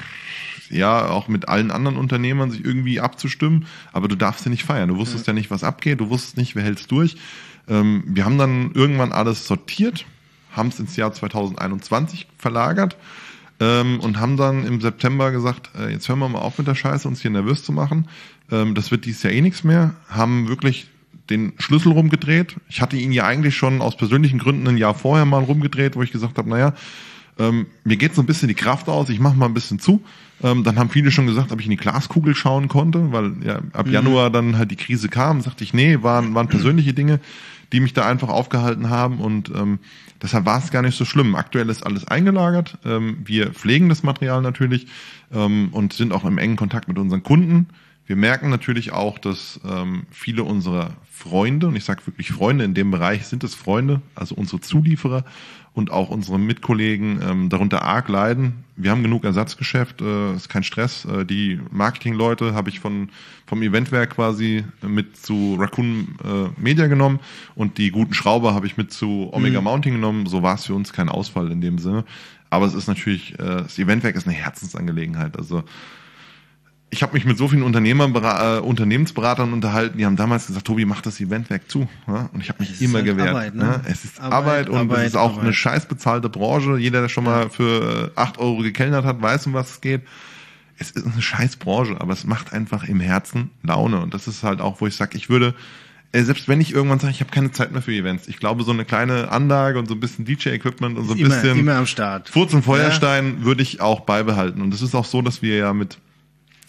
Auch mit allen anderen Unternehmern sich irgendwie abzustimmen, aber du darfst ja nicht feiern. Du wusstest ja nicht, was abgeht, du wusstest nicht, wer hält's durch. Wir haben dann irgendwann alles sortiert, haben es ins Jahr 2021 verlagert und haben dann im September gesagt, jetzt hören wir mal auf mit der Scheiße, uns hier nervös zu machen. Das wird dieses Jahr eh nichts mehr. Haben wirklich den Schlüssel rumgedreht. Ich hatte ihn ja eigentlich schon aus persönlichen Gründen ein Jahr vorher mal rumgedreht, wo ich gesagt habe, mir geht so ein bisschen die Kraft aus, ich mache mal ein bisschen zu. Dann haben viele schon gesagt, ob ich in die Glaskugel schauen konnte, weil ja ab Januar dann halt die Krise kam. Sagte ich, nee, waren persönliche Dinge, die mich da einfach aufgehalten haben und deshalb war es gar nicht so schlimm. Aktuell ist alles eingelagert. Wir pflegen das Material natürlich und sind auch im engen Kontakt mit unseren Kunden. Wir merken natürlich auch, dass viele unserer Freunde, und ich sage wirklich Freunde, in dem Bereich sind es Freunde, also unsere Zulieferer und auch unsere Mitkollegen darunter arg leiden. Wir haben genug Ersatzgeschäft, ist kein Stress. Die Marketingleute habe ich vom Eventwerk quasi mit zu Raccoon Media genommen und die guten Schrauber habe ich mit zu Omega Mounting genommen. So war es für uns kein Ausfall in dem Sinne. Aber es ist natürlich, das Eventwerk ist eine Herzensangelegenheit. Also ich habe mich mit so vielen Unternehmensberatern unterhalten, die haben damals gesagt, Tobi, mach das Eventwerk zu. Ja? Und ich habe mich immer gewehrt. Arbeit, ne? Es ist Arbeit und es ist auch eine scheiß bezahlte Branche. Jeder, der schon mal für 8 Euro gekellnert hat, weiß, um was es geht. Es ist eine scheiß Branche, aber es macht einfach im Herzen Laune. Und das ist halt auch, wo ich sage, ich würde, selbst wenn ich irgendwann sage, ich habe keine Zeit mehr für Events, ich glaube, so eine kleine Anlage und so ein bisschen DJ-Equipment und so ein bisschen immer am Start. Furz und Feuerstein würde ich auch beibehalten. Und es ist auch so, dass wir ja mit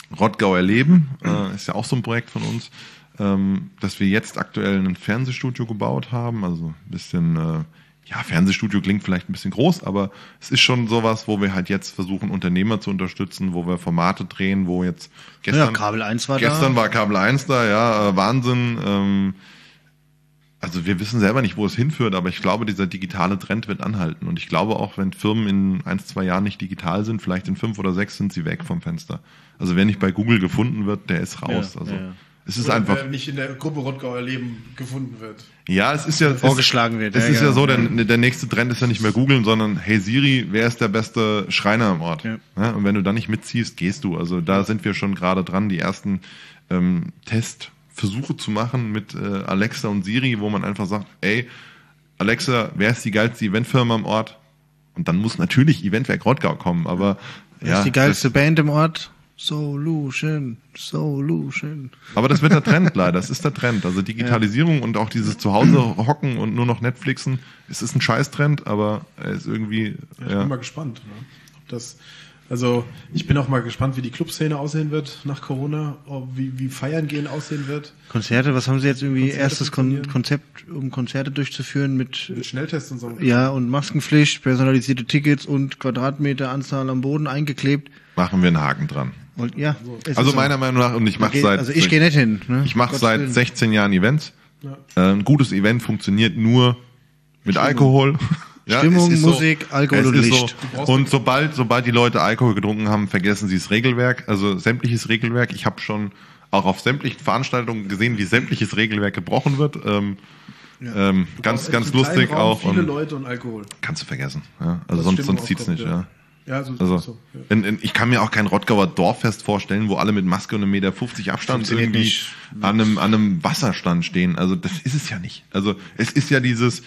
Rottgau erleben, ist ja auch so ein Projekt von uns, dass wir jetzt aktuell ein Fernsehstudio gebaut haben, also ein bisschen, Fernsehstudio klingt vielleicht ein bisschen groß, aber es ist schon sowas, wo wir halt jetzt versuchen, Unternehmer zu unterstützen, wo wir Formate drehen, wo jetzt gestern Kabel 1 war gestern war Kabel 1 da, ja, Wahnsinn. Also wir wissen selber nicht, wo es hinführt, aber ich glaube, dieser digitale Trend wird anhalten. Und ich glaube auch, wenn Firmen in 1-2 Jahren nicht digital sind, vielleicht in 5 oder 6 sind sie weg vom Fenster. Also wer nicht bei Google gefunden wird, der ist raus. Es ist oder einfach. wer nicht in der Gruppe Rottgau erleben gefunden wird. Ja, es ist ja vorgeschlagen wird. Es ist ja so, der nächste Trend ist ja nicht mehr googeln, sondern hey Siri, wer ist der beste Schreiner im Ort? Ja, und wenn du da nicht mitziehst, gehst du. Also da sind wir schon gerade dran, die ersten Testversuche zu machen mit Alexa und Siri, wo man einfach sagt, ey, Alexa, wer ist die geilste Eventfirma im Ort? Und dann muss natürlich Eventwerk Rottgau kommen, aber wer ist die geilste Band im Ort? Solution. Aber das wird der Trend leider, das ist der Trend. Also Digitalisierung und auch dieses Zuhause hocken und nur noch Netflixen, es ist ein Scheißtrend, aber er ist irgendwie... Ich bin mal gespannt, ne? Ob das... Also ich bin auch mal gespannt, wie die Clubszene aussehen wird nach Corona, wie Feiern gehen aussehen wird. Konzerte, was haben Sie jetzt irgendwie Konzerte erstes Konzept, um Konzerte durchzuführen mit Schnelltests und so? Ja, und Maskenpflicht, personalisierte Tickets und Quadratmeteranzahl am Boden eingeklebt. Machen wir einen Haken dran. Und ja, also meiner Meinung nach, und ich mache ich gehe nicht hin. Ne? Ich mache seit 16 Jahren Events. Ja. Ein gutes Event funktioniert nur mit Alkohol. Ja, Stimmung, Musik, so, Alkohol und Licht. So. Und sobald die Leute Alkohol getrunken haben, vergessen sie das Regelwerk, also sämtliches Regelwerk. Ich habe schon auch auf sämtlichen Veranstaltungen gesehen, wie sämtliches Regelwerk gebrochen wird. Ganz lustig Raum, auch. Viele Leute und Alkohol. Kannst du vergessen. Ja? Also sonst zieht's nicht. Ja. Ja, so. Ja. Ich kann mir auch kein Rottgauer Dorffest vorstellen, wo alle mit Maske und 1,50 Meter Abstand irgendwie an einem Wasserstand stehen. Also das ist es ja nicht. Also es ist ja dieses,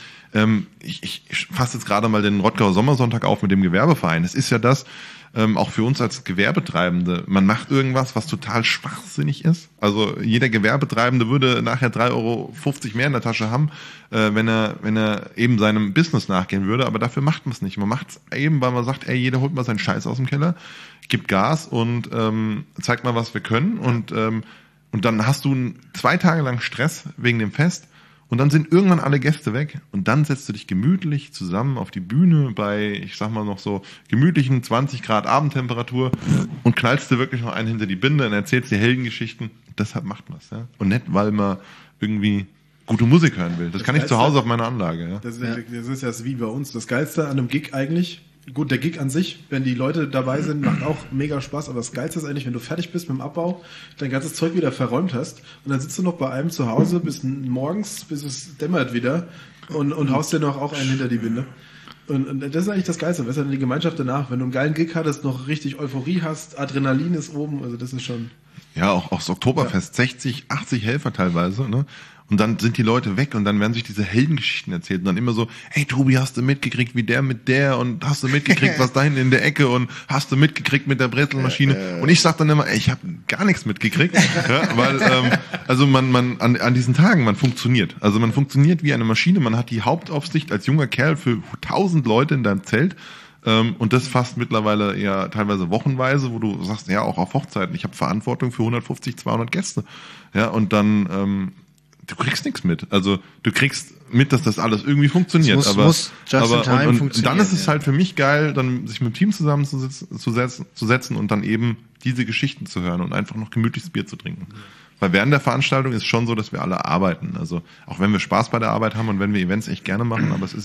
ich fasse jetzt gerade mal den Rottgauer Sommersonntag auf mit dem Gewerbeverein. Es ist ja das, auch für uns als Gewerbetreibende, man macht irgendwas, was total schwachsinnig ist. Also jeder Gewerbetreibende würde nachher 3,50 Euro mehr in der Tasche haben, wenn er eben seinem Business nachgehen würde, aber dafür macht man es nicht. Man macht es eben, weil man sagt, ey, jeder holt mal seinen Scheiß aus dem Keller, gibt Gas und zeigt mal, was wir können und dann hast du 2 Tage lang Stress wegen dem Fest. Und dann sind irgendwann alle Gäste weg und dann setzt du dich gemütlich zusammen auf die Bühne bei, ich sag mal noch so, gemütlichen 20 Grad Abendtemperatur und knallst dir wirklich noch einen hinter die Binde und erzählst dir Heldengeschichten. Deshalb macht man es, ja. Und nicht, weil man irgendwie gute Musik hören will. Das kann ich zu Hause auf meiner Anlage, ja. Das ist ja wie bei uns. Das Geilste an einem Gig eigentlich, gut, der Gig an sich, wenn die Leute dabei sind, macht auch mega Spaß, aber das Geilste ist eigentlich, wenn du fertig bist mit dem Abbau, dein ganzes Zeug wieder verräumt hast und dann sitzt du noch bei einem zu Hause bis morgens, bis es dämmert wieder und haust dir noch auch einen hinter die Binde. Und das ist eigentlich das Geilste. Was ist dann die Gemeinschaft danach? Wenn du einen geilen Gig hattest, noch richtig Euphorie hast, Adrenalin ist oben, also das ist schon... Ja, auch das Oktoberfest, 60, 80 Helfer teilweise, ne? Und dann sind die Leute weg und dann werden sich diese Heldengeschichten erzählt und dann immer so, hey Tobi, hast du mitgekriegt, wie der mit der und hast du mitgekriegt, was da hinten in der Ecke und hast du mitgekriegt mit der Brezelmaschine und ich sag dann immer, ey, ich habe gar nichts mitgekriegt, ja, weil also man an diesen Tagen, man funktioniert. Also man funktioniert wie eine Maschine, man hat die Hauptaufsicht als junger Kerl für 1000 Leute in deinem Zelt. Und das fast mittlerweile ja teilweise wochenweise, wo du sagst, ja, auch auf Hochzeiten, ich habe Verantwortung für 150, 200 Gäste. Ja, und dann du kriegst nichts mit. Also du kriegst mit, dass das alles irgendwie funktioniert. Muss just in time und funktionieren. Dann ist es halt für mich geil, dann sich mit dem Team zusammenzusetzen und dann eben diese Geschichten zu hören und einfach noch gemütliches Bier zu trinken. Weil während der Veranstaltung ist schon so, dass wir alle arbeiten. Also auch wenn wir Spaß bei der Arbeit haben und wenn wir Events echt gerne machen, aber es ist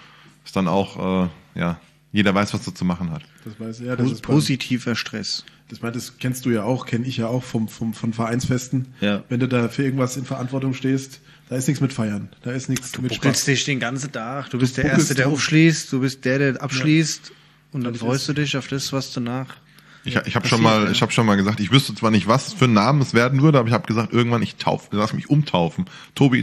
dann auch, jeder weiß, was er zu machen hat. Das ist positiver Stress. Das kennst du ja auch, kenne ich ja auch von Vereinsfesten. Ja. Wenn du da für irgendwas in Verantwortung stehst, da ist nichts mit Feiern, da ist nichts mit Spaß. Du buckelst dich den ganzen Tag, du bist der Erste, der aufschließt, du bist der abschließt und dann freust du dich auf das, was danach... Ich habe schon mal gesagt, ich wüsste zwar nicht, was für einen Namen es werden würde, aber ich habe gesagt, irgendwann lass mich umtaufen. Tobi.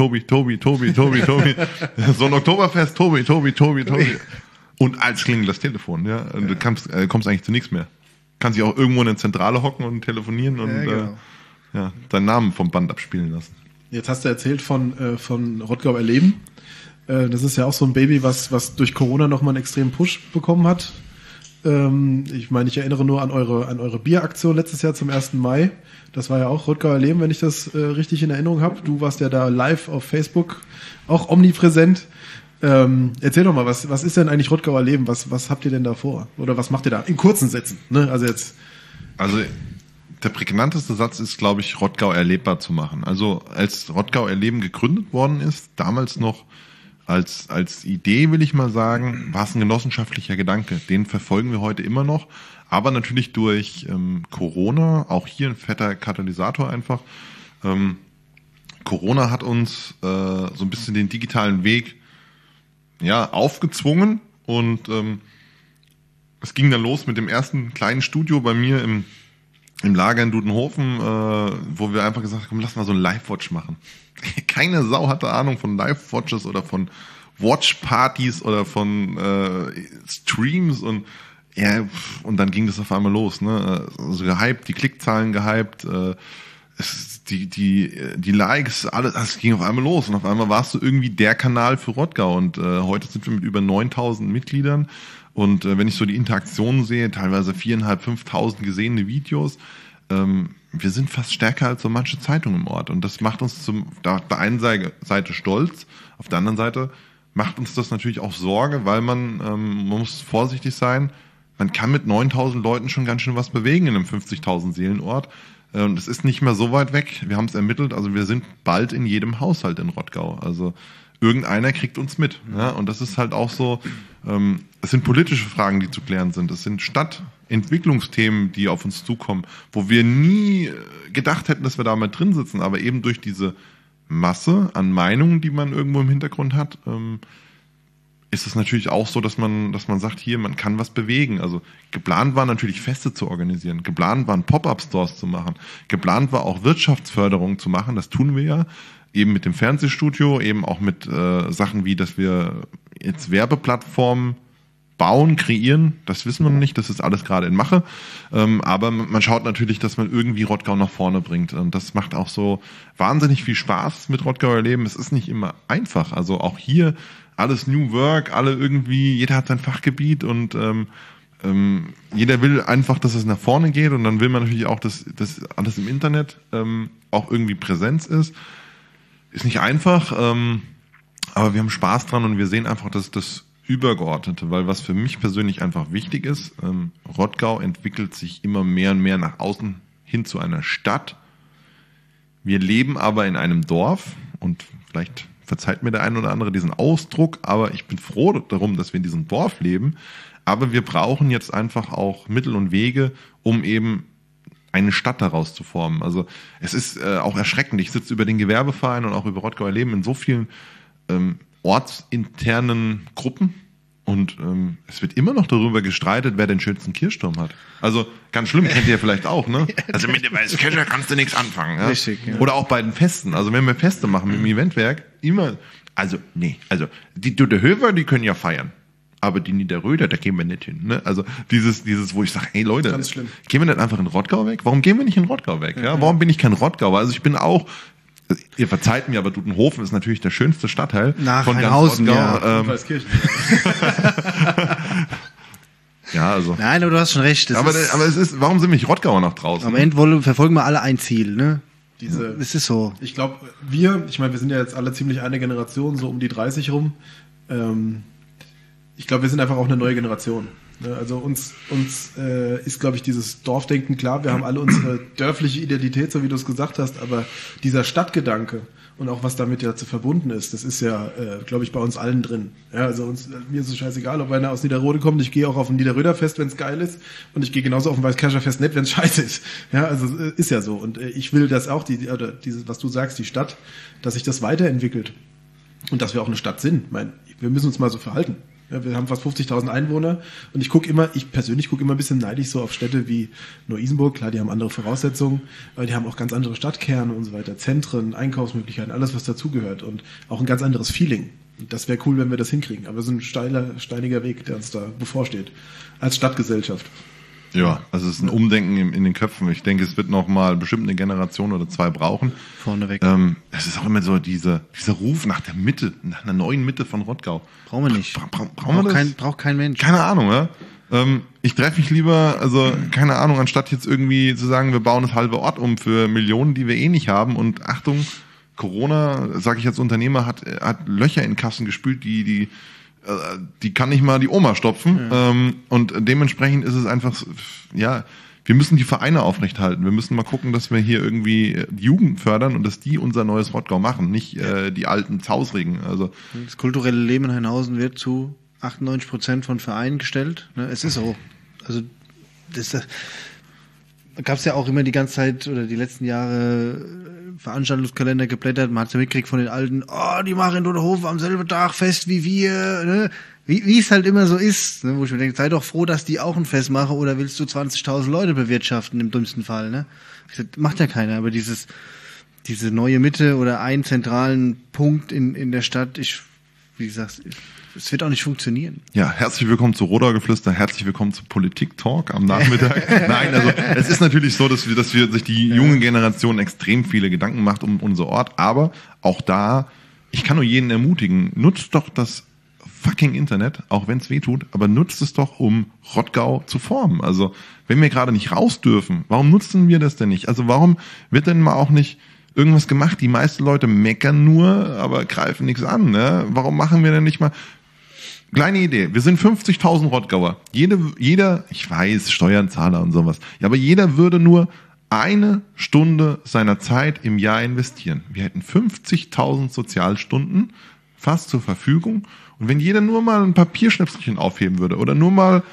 So ein Oktoberfest, Tobi. Und als klingelt das Telefon, ja. Und du kommst eigentlich zu nichts mehr. Kannst dich auch irgendwo in eine Zentrale hocken und telefonieren und deinen Namen vom Band abspielen lassen. Jetzt hast du erzählt von Rottgau erleben. Das ist ja auch so ein Baby, was durch Corona nochmal einen extremen Push bekommen hat. Ich meine, ich erinnere nur an eure Bieraktion letztes Jahr zum 1. Mai. Das war ja auch Rottgauer Leben, wenn ich das richtig in Erinnerung habe. Du warst ja da live auf Facebook, auch omnipräsent. Erzähl doch mal, was ist denn eigentlich Rottgauer Leben? Was habt ihr denn da vor? Oder was macht ihr da? In kurzen Sätzen, ne? Also der prägnanteste Satz ist, glaube ich, Rottgau erlebbar zu machen. Also als Rottgau Erleben gegründet worden ist, damals noch als Idee, will ich mal sagen, war es ein genossenschaftlicher Gedanke. Den verfolgen wir heute immer noch. Aber natürlich durch Corona, auch hier ein fetter Katalysator einfach. Corona hat uns so ein bisschen den digitalen Weg aufgezwungen und es ging dann los mit dem ersten kleinen Studio bei mir im Lager in Dudenhofen, wo wir einfach gesagt haben, komm, lass mal so ein Live-Watch machen. Keine Sau hatte Ahnung von Live-Watches oder von Watch-Partys oder von Streams und dann ging das auf einmal los, ne? Also gehypt, die Klickzahlen gehypt, die Likes, alles, das ging auf einmal los und auf einmal warst du irgendwie der Kanal für Rottgau und heute sind wir mit über 9.000 Mitgliedern und wenn ich so die Interaktionen sehe, teilweise 4.500, 5.000 gesehene Videos, wir sind fast stärker als so manche Zeitung im Ort und das macht uns auf der einen Seite stolz, auf der anderen Seite macht uns das natürlich auch Sorge, weil man muss vorsichtig sein, man kann mit 9.000 Leuten schon ganz schön was bewegen in einem 50.000 Seelenort. Und es ist nicht mehr so weit weg. Wir haben es ermittelt. Also wir sind bald in jedem Haushalt in Rottgau. Also irgendeiner kriegt uns mit. Ja? Und das ist halt auch so, es sind politische Fragen, die zu klären sind. Es sind Stadtentwicklungsthemen, die auf uns zukommen, wo wir nie gedacht hätten, dass wir da mal drin sitzen. Aber eben durch diese Masse an Meinungen, die man irgendwo im Hintergrund hat, ist es natürlich auch so, dass man sagt, hier, man kann was bewegen. Also geplant war natürlich Feste zu organisieren, geplant waren Pop-up-Stores zu machen, geplant war auch Wirtschaftsförderung zu machen, das tun wir ja, eben mit dem Fernsehstudio, eben auch mit Sachen wie, dass wir jetzt Werbeplattformen bauen, kreieren, das wissen wir noch nicht, das ist alles gerade in Mache, aber man schaut natürlich, dass man irgendwie Rottgau nach vorne bringt und das macht auch so wahnsinnig viel Spaß mit Rottgauer Erleben. Es ist nicht immer einfach, also auch hier alles New Work, alle irgendwie, jeder hat sein Fachgebiet und jeder will einfach, dass es nach vorne geht und dann will man natürlich auch, dass alles im Internet auch irgendwie Präsenz ist. Ist nicht einfach, aber wir haben Spaß dran und wir sehen einfach, dass das Übergeordnete, weil was für mich persönlich einfach wichtig ist, Rottgau entwickelt sich immer mehr und mehr nach außen hin zu einer Stadt. Wir leben aber in einem Dorf und vielleicht verzeiht mir der ein oder andere diesen Ausdruck, aber ich bin froh darum, dass wir in diesem Dorf leben. Aber wir brauchen jetzt einfach auch Mittel und Wege, um eben eine Stadt daraus zu formen. Also es ist auch erschreckend. Ich sitze über den Gewerbeverein und auch über Rottgauer Erleben in so vielen ortsinternen Gruppen und es wird immer noch darüber gestreitet, wer den schönsten Kirchturm hat. Also ganz schlimm, kennt ihr ja vielleicht auch, ne? Also mit dem Weißkircher kannst du nichts anfangen. Ja? Richtig, ja. Oder auch bei den Festen. Also wenn wir Feste machen mit dem Eventwerk, immer, also die Dudehöver, die können ja feiern. Aber die Niederröder, da gehen wir nicht hin. Ne? Also dieses, wo ich sage, hey Leute, gehen wir nicht einfach in Rottgau weg? Warum gehen wir nicht in Rottgau weg? Ja? Warum bin ich kein Rottgauer? Also ich bin auch, ihr verzeiht mir, aber Dudenhofen ist natürlich der schönste Stadtteil nach von Rheinhausen, ganz Rottgau. ja. Weißkirchen. Ja, also. Nein, aber du hast schon recht. Aber es ist, warum sind nicht Rottgauer nach draußen? Am Ende verfolgen wir alle ein Ziel, ne? Es ist so. Ich glaube, wir sind ja jetzt alle ziemlich eine Generation, so um die 30 rum. Ich glaube, wir sind einfach auch eine neue Generation. Also uns ist, glaube ich, dieses Dorfdenken klar. Wir haben alle unsere dörfliche Identität, so wie du es gesagt hast, aber dieser Stadtgedanke und auch was damit ja zu verbunden ist, das ist ja, glaube ich, bei uns allen drin. Ja, also mir ist es scheißegal, ob einer aus Niederrode kommt. Ich gehe auch auf ein Niederröder Fest, wenn es geil ist, und ich gehe genauso auf ein Weißkircher Fest nicht, wenn es scheiße ist. Ja, also ist ja so. Und ich will, dass auch dieses, was du sagst, die Stadt, dass sich das weiterentwickelt und dass wir auch eine Stadt sind. Ich meine, wir müssen uns mal so verhalten. Ja, wir haben fast 50.000 Einwohner und ich persönlich gucke immer ein bisschen neidisch so auf Städte wie Neu-Isenburg. Klar, die haben andere Voraussetzungen, aber die haben auch ganz andere Stadtkerne und so weiter, Zentren, Einkaufsmöglichkeiten, alles was dazugehört und auch ein ganz anderes Feeling. Und das wäre cool, wenn wir das hinkriegen, aber es ist ein steiniger Weg, der uns da bevorsteht, als Stadtgesellschaft. Ja, also es ist ein Umdenken in den Köpfen. Ich denke, es wird noch mal bestimmt eine Generation oder zwei brauchen. Vorneweg. Es ist auch immer so dieser Ruf nach der Mitte, nach einer neuen Mitte von Rottgau. Brauchen wir nicht. Brauchen wir das? Braucht kein Mensch. Keine Ahnung, ja. Ich treffe mich lieber, also keine Ahnung, anstatt jetzt irgendwie zu sagen, wir bauen das halbe Ort um für Millionen, die wir eh nicht haben. Und Achtung, Corona, sage ich als Unternehmer, hat Löcher in Kassen gespült, die kann nicht mal die Oma stopfen. Ja. Und dementsprechend ist es einfach, ja, wir müssen die Vereine aufrechthalten. Wir müssen mal gucken, dass wir hier irgendwie die Jugend fördern und dass die unser neues Rottgau machen, nicht die alten Zausregen. Also das kulturelle Leben in Hainhausen wird zu 98% von Vereinen gestellt. Es ist so. Also da gab es ja auch immer die ganze Zeit oder die letzten Jahre Veranstaltungskalender geblättert. Man hat es ja mitgekriegt von den Alten, die machen in Doderhofen am selben Tag Fest wie wir, ne? Wie es halt immer so ist, ne? Wo ich mir denke, sei doch froh, dass die auch ein Fest machen, oder willst du 20.000 Leute bewirtschaften im dümmsten Fall, ne? Ich sag, macht ja keiner, aber diese neue Mitte oder einen zentralen Punkt in der Stadt, wie gesagt, es wird auch nicht funktionieren. Ja, herzlich willkommen zu Rodau-Geflüster, herzlich willkommen zu Politik-Talk am Nachmittag. Nein, also es ist natürlich so, dass wir sich die junge Generation extrem viele Gedanken macht um unser Ort, aber auch da, ich kann nur jeden ermutigen, nutzt doch das fucking Internet, auch wenn es weh tut, aber nutzt es doch, um Rottgau zu formen. Also wenn wir gerade nicht raus dürfen, warum nutzen wir das denn nicht? Also warum wird denn mal auch nicht irgendwas gemacht? Die meisten Leute meckern nur, aber greifen nichts an. Ne? Warum machen wir denn nicht mal... Kleine Idee, wir sind 50.000 Rottgauer. Jeder, ich weiß, Steuerzahler und sowas, ja, aber jeder würde nur 1 Stunde seiner Zeit im Jahr investieren. Wir hätten 50.000 Sozialstunden fast zur Verfügung. Und wenn jeder nur mal ein Papierschnipselchen aufheben würde oder nur mal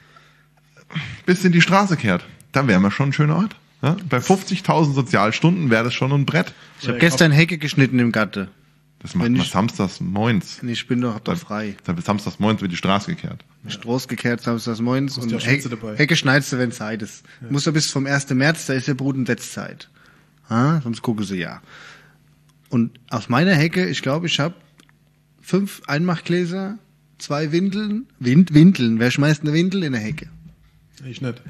ein bisschen die Straße kehrt, dann wären wir schon ein schöner Ort. Ja? Bei 50.000 Sozialstunden wäre das schon ein Brett. Ich habe gestern Hecke geschnitten im Gatte. Das macht man samstags moins. Ich bin doch frei. Samstags moins wird die Straße gekehrt. Straße gekehrt, samstags moins. Und dabei. Hecke schneidest du, wenn Zeit ist. Ja. Muss ja bis vom 1. März, da ist ja Brut- und Setzzeit. Sonst gucken sie ja. Und aus meiner Hecke, ich glaube, ich habe 5 Einmachgläser, 2 Windeln. Windeln. Wer schmeißt eine Windel in der Hecke? Ich nicht.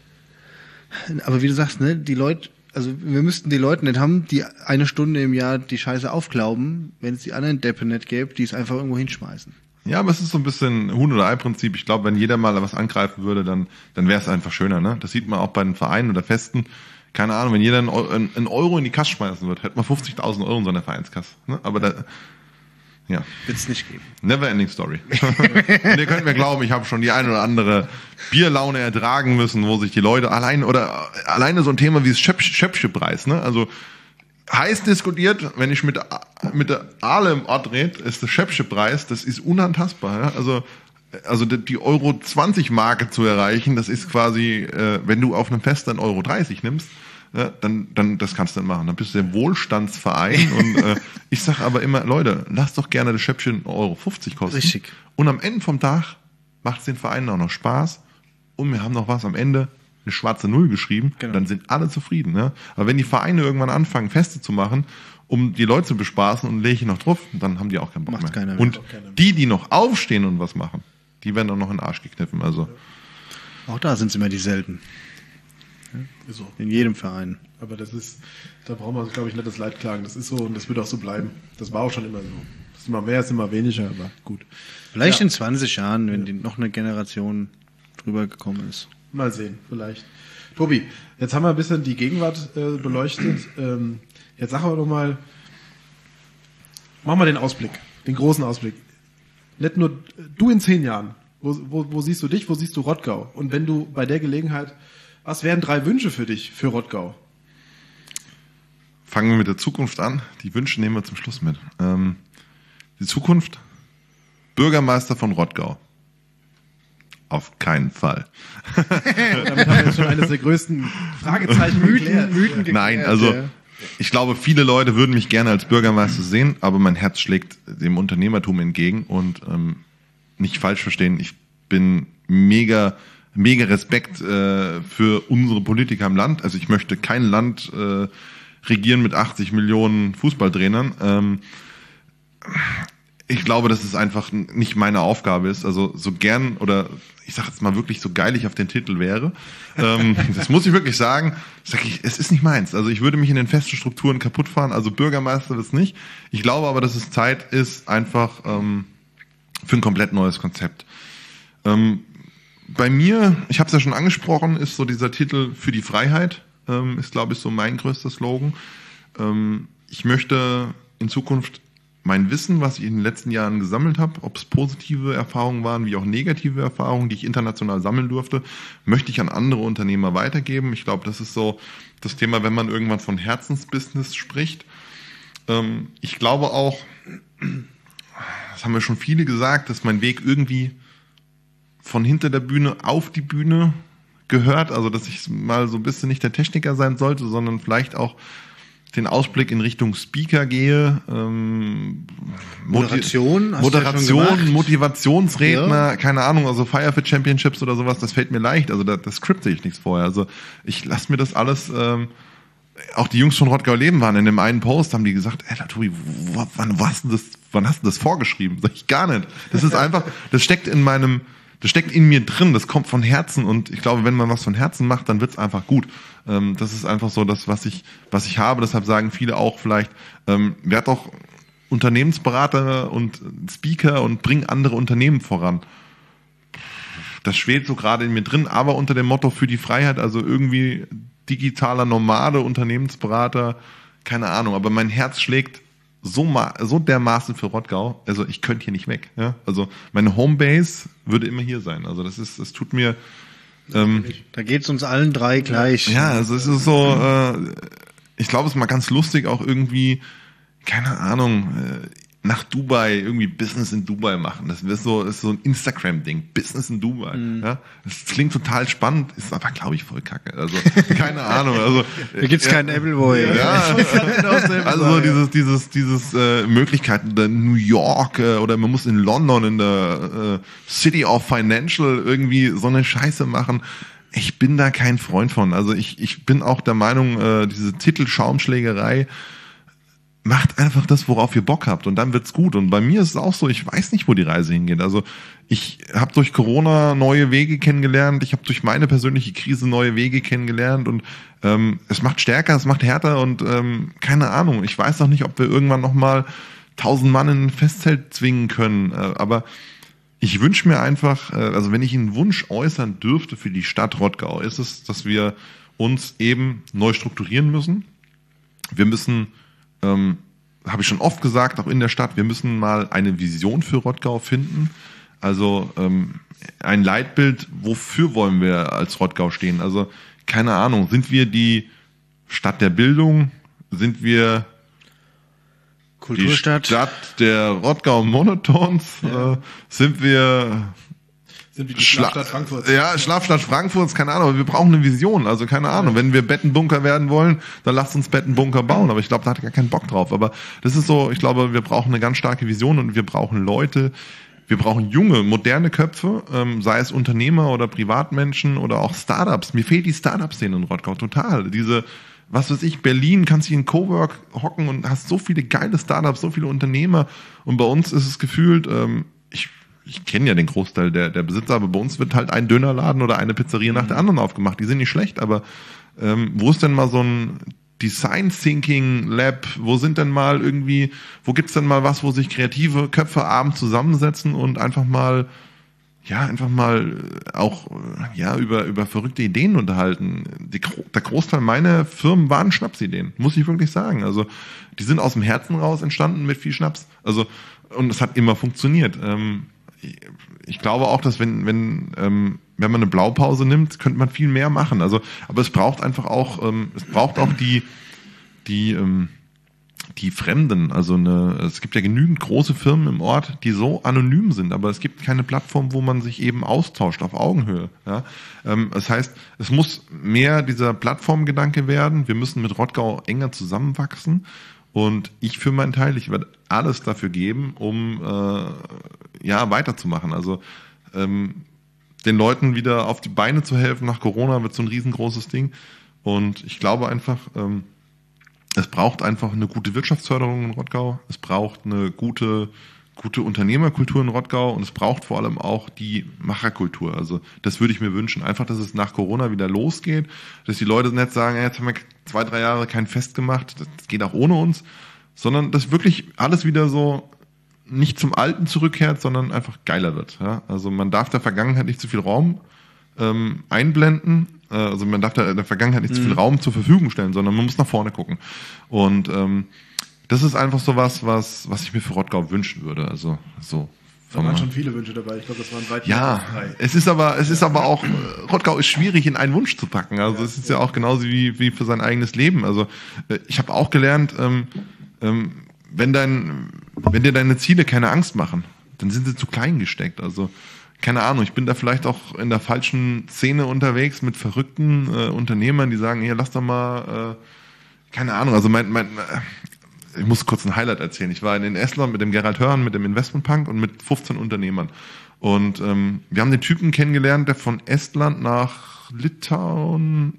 Aber wie du sagst, ne, die Leute, also wir müssten die Leute nicht haben, die 1 Stunde im Jahr die Scheiße aufglauben, wenn es die anderen Deppen nicht gäbe, die es einfach irgendwo hinschmeißen. Ja, aber es ist so ein bisschen Huhn- oder Ei-Prinzip. Ich glaube, wenn jeder mal was angreifen würde, dann wäre es einfach schöner. Ne? Das sieht man auch bei den Vereinen oder Festen. Keine Ahnung, wenn jeder einen Euro in die Kasse schmeißen würde, hätte man 50.000 Euro in so einer Vereinskasse. Ne? Aber da... Ja. Wird es nicht geben. Never ending story. Und ihr könnt mir glauben, ich habe schon die eine oder andere Bierlaune ertragen müssen, wo sich die Leute alleine so ein Thema wie das Schöpfchepreis, ne? Also heiß diskutiert, wenn ich mit der Aale im Ort rede, ist der Schöpfchepreis, das ist unantastbar. Ja? Also die Euro 20 Marke zu erreichen, das ist quasi, wenn du auf einem Fest dann Euro 30 nimmst, ja, dann das kannst du dann machen. Dann bist du der Wohlstandsverein und ich sag aber immer, Leute, lasst doch gerne das Schöppchen 1,50 Euro kosten. Richtig. Und am Ende vom Tag macht es den Vereinen auch noch Spaß und wir haben noch was am Ende, eine schwarze Null geschrieben, genau. Dann sind alle zufrieden. Ne? Aber wenn die Vereine irgendwann anfangen, Feste zu machen, um die Leute zu bespaßen und lege ich noch drauf, dann haben die auch keinen Bock mehr. Keiner und die noch aufstehen und was machen, die werden dann noch in den Arsch gekniffen. Also auch da sind es immer dieselben. So. In jedem Verein. Aber da brauchen wir, glaube ich, nicht das Leid klagen. Das ist so und das wird auch so bleiben. Das war auch schon immer so. Das ist immer mehr, ist immer weniger, aber gut. Vielleicht in 20 Jahren, wenn noch eine Generation drüber gekommen ist. Mal sehen, vielleicht. Tobi, jetzt haben wir ein bisschen die Gegenwart beleuchtet. Jetzt sag aber doch mal, mach mal den Ausblick, den großen Ausblick. Nicht nur du in 10 Jahren. Wo siehst du dich, wo siehst du Rottgau? Und wenn du bei der Gelegenheit, was wären 3 Wünsche für dich, für Rottgau? Fangen wir mit der Zukunft an. Die Wünsche nehmen wir zum Schluss mit. Die Zukunft, Bürgermeister von Rottgau. Auf keinen Fall. Damit haben wir jetzt schon eines der größten Fragezeichen geklärt. Mythen geklärt. Nein, also ich glaube, viele Leute würden mich gerne als Bürgermeister sehen, aber mein Herz schlägt dem Unternehmertum entgegen und nicht falsch verstehen, ich bin mega Respekt für unsere Politiker im Land. Also ich möchte kein Land regieren mit 80 Millionen Fußballtrainern. Ich glaube, dass es einfach nicht meine Aufgabe ist. Also so gern oder ich sage jetzt mal wirklich so geil ich auf den Titel wäre. Das muss ich wirklich sagen. Es ist nicht meins. Also ich würde mich in den festen Strukturen kaputt fahren. Also Bürgermeister das nicht. Ich glaube aber, dass es Zeit ist einfach für ein komplett neues Konzept. bei mir, ich habe es ja schon angesprochen, ist so dieser Titel für die Freiheit, ist, glaube ich, so mein größter Slogan. Ich möchte in Zukunft mein Wissen, was ich in den letzten Jahren gesammelt habe, ob es positive Erfahrungen waren, wie auch negative Erfahrungen, die ich international sammeln durfte, möchte ich an andere Unternehmer weitergeben. Ich glaube, das ist so das Thema, wenn man irgendwann von Herzensbusiness spricht. Ich glaube auch, das haben wir schon viele gesagt, dass mein Weg irgendwie von hinter der Bühne auf die Bühne gehört. Also, dass ich mal so ein bisschen nicht der Techniker sein sollte, sondern vielleicht auch den Ausblick in Richtung Speaker gehe, Moderation, hast du ja schon gemacht. Motivationsredner, Ja. keine Ahnung, also Fire Fit Championships oder sowas, das fällt mir leicht, also da skripte ich nichts vorher, also ich lasse mir das alles, auch die Jungs von Rottgau Leben waren in dem einen Post, haben die gesagt, ey, Tobi, wann hast du das vorgeschrieben? Sag ich, gar nicht. Das ist einfach, das steckt in mir drin, das kommt von Herzen und ich glaube, wenn man was von Herzen macht, dann wird's einfach gut. Das ist einfach so das, was ich habe, deshalb sagen viele auch vielleicht, werd doch Unternehmensberater und Speaker und bring andere Unternehmen voran. Das schwebt so gerade in mir drin, aber unter dem Motto für die Freiheit, also irgendwie digitaler Nomade, Unternehmensberater, keine Ahnung, aber mein Herz schlägt so dermaßen für Rottgau, also ich könnte hier nicht weg. Ja? Also meine Homebase würde immer hier sein. Also das tut mir. Da geht's uns allen drei gleich. Ja, also es ist so. Ich glaube, es ist mal ganz lustig, auch irgendwie, keine Ahnung, nach Dubai irgendwie Business in Dubai machen. Das ist so ein Instagram-Ding, Business in Dubai. Ja? Das klingt total spannend, ist aber, glaube ich, voll kacke. Also keine Ahnung. Also Hier gibt's keinen Appleboy. ja, also dieses Möglichkeiten, der New York oder man muss in London in der City of Financial irgendwie so eine Scheiße machen. Ich bin da kein Freund von. Also ich bin auch der Meinung, diese Titel-Schaumschlägerei, macht einfach das, worauf ihr Bock habt und dann wird's gut. Und bei mir ist es auch so, ich weiß nicht, wo die Reise hingeht. Also ich habe durch Corona neue Wege kennengelernt, ich habe durch meine persönliche Krise neue Wege kennengelernt und es macht stärker, es macht härter und keine Ahnung. Ich weiß auch nicht, ob wir irgendwann nochmal 1000 Mann in ein Festzelt zwingen können, aber ich wünsche mir einfach, also wenn ich einen Wunsch äußern dürfte für die Stadt Rottgau, ist es, dass wir uns eben neu strukturieren müssen. Wir müssen habe ich schon oft gesagt, auch in der Stadt, wir müssen mal eine Vision für Rottgau finden. Also ein Leitbild, wofür wollen wir als Rottgau stehen? Also keine Ahnung, sind wir die Stadt der Bildung? Sind wir Kulturstadt? die Stadt der Rottgau Monotons? Ja. Sind wir Sind wie die Schlafstadt Frankfurt. Ja, Schlafstadt Frankfurt, keine Ahnung, aber wir brauchen eine Vision, also keine Ahnung. Wenn wir Bettenbunker werden wollen, dann lasst uns Bettenbunker bauen, aber ich glaube, da hat er gar keinen Bock drauf. Aber das ist so, ich glaube, wir brauchen eine ganz starke Vision und wir brauchen Leute, wir brauchen junge, moderne Köpfe, sei es Unternehmer oder Privatmenschen oder auch Startups. Mir fehlt die Startup-Szene in Rottgau total. Diese, was weiß ich, Berlin, kannst du in Cowork hocken und hast so viele geile Startups, so viele Unternehmer und bei uns ist es gefühlt, ich kenne ja den Großteil der Besitzer, aber bei uns wird halt ein Dönerladen oder eine Pizzeria nach der anderen aufgemacht. Die sind nicht schlecht, aber wo ist denn mal so ein Design Thinking Lab? Wo sind denn mal irgendwie, wo gibt's denn mal was, wo sich kreative Köpfe abends zusammensetzen und einfach mal auch über verrückte Ideen unterhalten? Der Großteil meiner Firmen waren Schnapsideen, muss ich wirklich sagen. Also die sind aus dem Herzen raus entstanden mit viel Schnaps. Also und es hat immer funktioniert. Ich glaube auch, dass wenn man eine Blaupause nimmt, könnte man viel mehr machen. Also, aber es braucht einfach auch, die Fremden. Also es gibt ja genügend große Firmen im Ort, die so anonym sind, aber es gibt keine Plattform, wo man sich eben austauscht auf Augenhöhe. Ja? Das heißt, es muss mehr dieser Plattformgedanke werden. Wir müssen mit Rottgau enger zusammenwachsen. Und ich für meinen Teil, ich werde alles dafür geben, um weiterzumachen. Also den Leuten wieder auf die Beine zu helfen nach Corona wird so ein riesengroßes Ding. Und ich glaube einfach, es braucht einfach eine gute Wirtschaftsförderung in Rottgau. Es braucht eine gute Unternehmerkultur in Rottgau und es braucht vor allem auch die Macherkultur. Also das würde ich mir wünschen. Einfach, dass es nach Corona wieder losgeht, dass die Leute nicht sagen, jetzt haben wir 2-3 Jahre kein Fest gemacht, das geht auch ohne uns, sondern dass wirklich alles wieder so nicht zum Alten zurückkehrt, sondern einfach geiler wird. Ja? Also man darf der Vergangenheit nicht zu viel Raum einblenden. Also man darf da in der Vergangenheit nicht zu viel Raum zur Verfügung stellen, sondern man muss nach vorne gucken. Und das ist einfach so was ich mir für Rottgau wünschen würde. Also so. Da waren schon viele Wünsche dabei. Ich glaube, das waren weit Ja, es ist aber auch, Rottgau ist schwierig in einen Wunsch zu packen. Also es ist ja auch genauso wie für sein eigenes Leben. Also ich habe auch gelernt, wenn dir deine Ziele keine Angst machen, dann sind sie zu klein gesteckt. Also keine Ahnung, ich bin da vielleicht auch in der falschen Szene unterwegs mit verrückten Unternehmern, die sagen, hier lass doch mal, keine Ahnung, also ich muss kurz ein Highlight erzählen. Ich war in Estland mit dem Gerald Hörn, mit dem Investmentpunk und mit 15 Unternehmern. Und wir haben den Typen kennengelernt, der von Estland nach Litauen,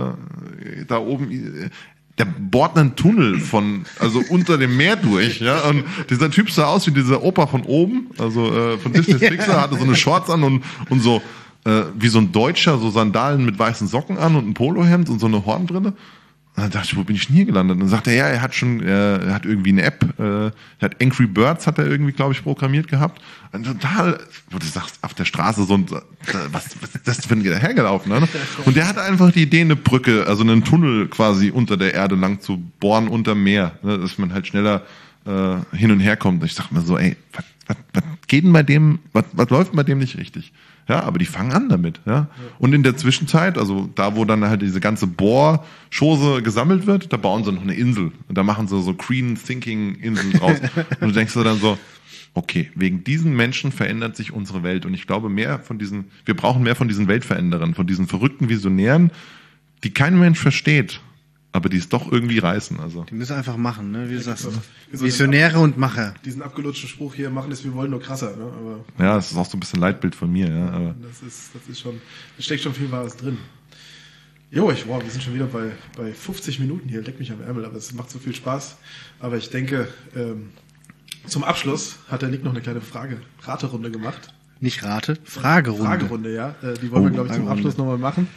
da oben, der bohrt einen Tunnel also unter dem Meer durch, ja. Und dieser Typ sah aus wie dieser Opa von oben, also von Disney Pixar, hatte so eine Shorts an und so wie so ein Deutscher, so Sandalen mit weißen Socken an und ein Polohemd und so eine Hornbrille. Und dann dachte ich, wo bin ich denn hier gelandet? Und dann sagte er, er hat irgendwie eine App, er hat Angry Birds, hat er irgendwie, glaube ich, programmiert gehabt. Und total, wo du sagst, auf der Straße so ein, was ist das für ein hergelaufen, ne? Und der hatte einfach die Idee, eine Brücke, also einen Tunnel quasi unter der Erde lang zu bohren unter Meer, ne, dass man halt schneller hin und her kommt. Und ich sag mir so, ey, was geht denn bei dem, was läuft bei dem nicht richtig? Ja, aber die fangen an damit, ja. Und in der Zwischenzeit, also da, wo dann halt diese ganze Bohrschose gesammelt wird, da bauen sie noch eine Insel. Und da machen sie so Green Thinking Inseln draus. Und du denkst dir dann so, okay, wegen diesen Menschen verändert sich unsere Welt. Und ich glaube, wir brauchen mehr von diesen Weltveränderern, von diesen verrückten Visionären, die kein Mensch versteht, aber die es doch irgendwie reißen. Also. Die müssen einfach machen, ne? Wie du sagst. Visionäre und Macher. Diesen abgelutschten Spruch hier, machen es, wir wollen nur krasser, ne? Aber ja, das ist auch so ein bisschen Leitbild von mir, ja. Aber das ist schon, da steckt schon viel Wahres drin. Jo, wir sind schon wieder bei 50 Minuten hier, leck mich am Ärmel, aber es macht so viel Spaß. Aber ich denke, zum Abschluss hat der Nick noch eine kleine Raterunde gemacht. Nicht Rate, Fragerunde. Fragerunde, ja. Die wollen wir, glaube ich, zum Abschluss nochmal machen.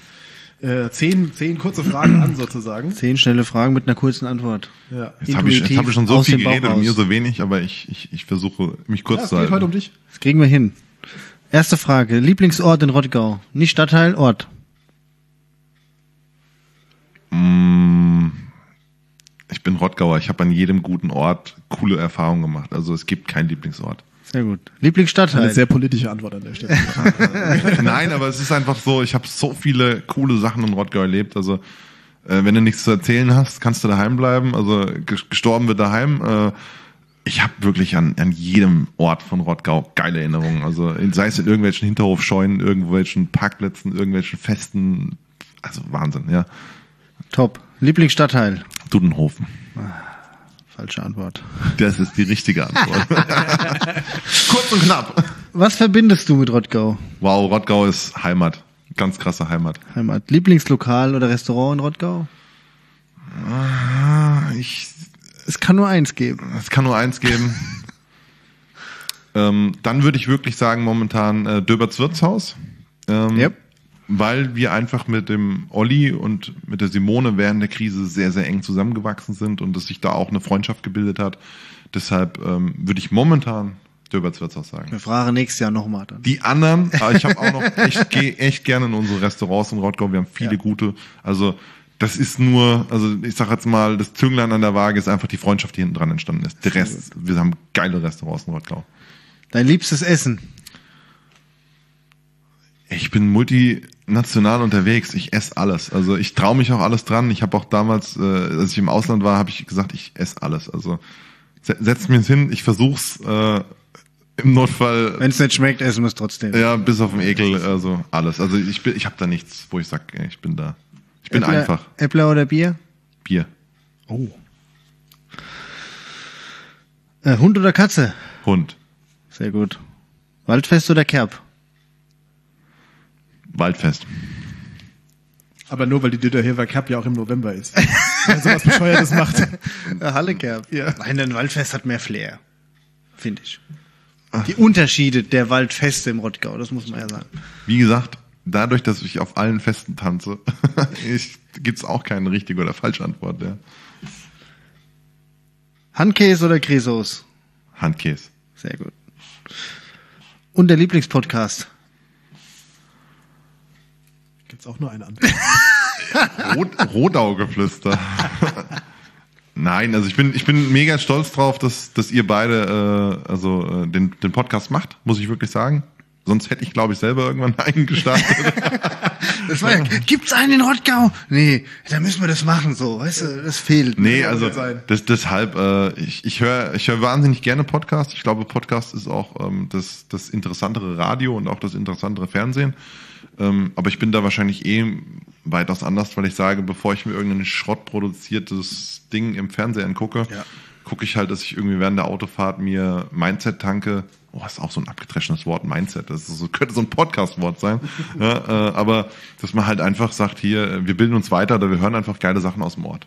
10 kurze Fragen an, sozusagen. 10 schnelle Fragen mit einer kurzen Antwort. Ja. Jetzt habe ich schon so viel geredet und mir so wenig, aber ich versuche, mich kurz zu halten. Es geht heute um dich. Das kriegen wir hin. Erste Frage. Lieblingsort in Rottgau. Nicht Stadtteil, Ort. Ich bin Rottgauer. Ich habe an jedem guten Ort coole Erfahrungen gemacht. Also es gibt keinen Lieblingsort. Sehr gut. Lieblingsstadtteil. Eine sehr politische Antwort an der Stelle. Nein, aber es ist einfach so, ich habe so viele coole Sachen in Rottgau erlebt. Also wenn du nichts zu erzählen hast, kannst du daheim bleiben. Also gestorben wird daheim. Ich habe wirklich an jedem Ort von Rottgau geile Erinnerungen. Also sei es in irgendwelchen Hinterhofscheunen, irgendwelchen Parkplätzen, irgendwelchen Festen. Also Wahnsinn, ja. Top. Lieblingsstadtteil. Dudenhofen. Falsche Antwort. Das ist die richtige Antwort. Kurz und knapp. Was verbindest du mit Rottgau? Wow, Rottgau ist Heimat. Ganz krasse Heimat. Lieblingslokal oder Restaurant in Rottgau? Es kann nur eins geben. Dann würde ich wirklich sagen, momentan Döberts Wirtshaus. Yep. Weil wir einfach mit dem Olli und mit der Simone während der Krise sehr, sehr eng zusammengewachsen sind und es sich da auch eine Freundschaft gebildet hat. Deshalb würde ich momentan Döberts Wirtshaus sagen. Wir fragen nächstes Jahr nochmal dann. Die anderen, aber ich habe auch noch, ich gehe echt gerne in unsere Restaurants in Rottgau. Wir haben viele gute. Also das ist nur, also ich sag jetzt mal, das Zünglein an der Waage ist einfach die Freundschaft, die hinten dran entstanden ist. Der Rest, wir haben geile Restaurants in Rottgau. Dein liebstes Essen? Ich bin multinational unterwegs. Ich esse alles. Also ich traue mich auch alles dran. Ich habe auch damals, als ich im Ausland war, habe ich gesagt, ich esse alles. Also setzt mir hin, ich versuch's im Notfall. Wenn es nicht schmeckt, essen wir es trotzdem. Ja, bis auf den Ekel, also alles. Also ich habe da nichts, wo ich sage, ich bin da. Ich bin einfach. Äppler oder Bier? Bier. Oh. Hund oder Katze? Hund. Sehr gut. Waldfest oder Kerb? Waldfest. Aber nur, weil die Döderhever Cup ja auch im November ist. Wenn sowas Bescheuertes macht. Hallekerb. Ja. Nein, ein Waldfest hat mehr Flair. Finde ich. Die Unterschiede der Waldfeste im Rottgau, das muss man ja sagen. Wie gesagt, dadurch, dass ich auf allen Festen tanze, gibt's auch keine richtige oder falsche Antwort. Ja. Handkäse oder Cresos? Handkäse. Sehr gut. Und der Lieblingspodcast? jetzt auch nur eine an. Rodaugeflüster. Nein, also ich bin mega stolz drauf, dass ihr beide den Podcast macht, muss ich wirklich sagen. Sonst hätte ich, glaube ich, selber irgendwann einen gestartet. Das war ja, gibt's einen in Rottgau? Nee, da müssen wir das machen, so, weißt du, das fehlt. Nee, also deshalb, ich höre wahnsinnig gerne Podcast. Ich glaube, Podcast ist auch das interessantere Radio und auch das interessantere Fernsehen. Aber ich bin da wahrscheinlich weitaus anders, weil ich sage, bevor ich mir irgendein schrottproduziertes Ding im Fernsehen gucke, gucke ich halt, dass ich irgendwie während der Autofahrt mir Mindset tanke. Oh, ist auch so ein abgedreschenes Wort, Mindset. Das ist so, könnte so ein Podcast-Wort sein. Ja, aber dass man halt einfach sagt, hier, wir bilden uns weiter oder wir hören einfach geile Sachen aus dem Ort.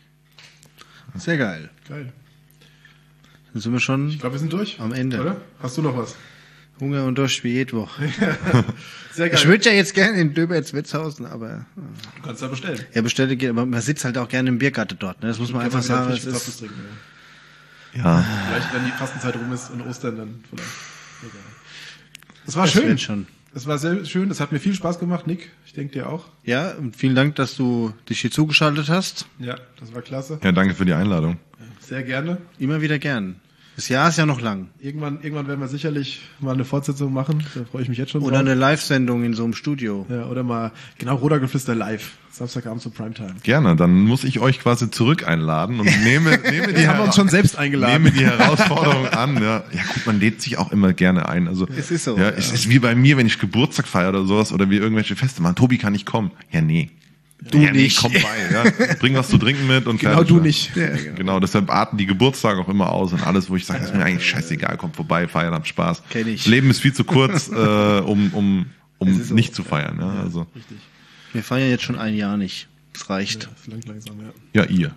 Sehr geil. Geil. Dann sind wir schon Ich glaube, wir sind durch. am Ende. Oder? Hast du noch was? Hunger und Durst wie jede Woche. Sehr geil. Ich würde ja jetzt gerne in Döberitz-Witzhausen, aber Du kannst da bestellen. er bestellt, aber man sitzt halt auch gerne im Biergarten dort. Ne? Das muss man einfach sagen. Vielleicht Es was ist, trinken, ja. Ja. Vielleicht, wenn die Fastenzeit rum ist und Ostern, dann vielleicht. Egal. Es war das schön. wird schon. Es war sehr schön. Es hat mir viel Spaß gemacht, Nick. Ich denke dir auch. Ja, und vielen Dank, dass du dich hier zugeschaltet hast. Ja, das war klasse. Ja, danke für die Einladung. Sehr gerne. Immer wieder gern. Das Jahr ist ja noch lang. Irgendwann werden wir sicherlich mal eine Fortsetzung machen. Da freue ich mich jetzt schon Oder eine Live-Sendung in so einem Studio. Ja, oder mal, genau, Rodergeflüster live. Samstagabend zur Primetime. Gerne, dann muss ich euch quasi zurück einladen und nehme die haben wir uns schon selbst eingeladen. Nehme die Herausforderung an. Ja, gut, man lädt sich auch immer gerne ein. Also Es ist so, Ja, ja. es ist wie bei mir, wenn ich Geburtstag feiere oder sowas oder wir irgendwelche Feste machen. Tobi, kann ich kommen? Ja, nee. Du ja, nicht. Nee, komm bei. Ja. Bring was zu trinken mit und Genau, fertig. du Ja. nicht. Ja, Genau, deshalb arten die Geburtstage auch immer aus und alles, wo ich sage, ist mir eigentlich scheißegal, kommt vorbei, feiern, habt Spaß. Kenn ich. Das Leben ist viel zu kurz, um ist so. nicht zu feiern. Ja, also. Richtig. Wir feiern jetzt schon ein Jahr nicht. Das reicht. Das langt langsam, ja. Ja, ihr.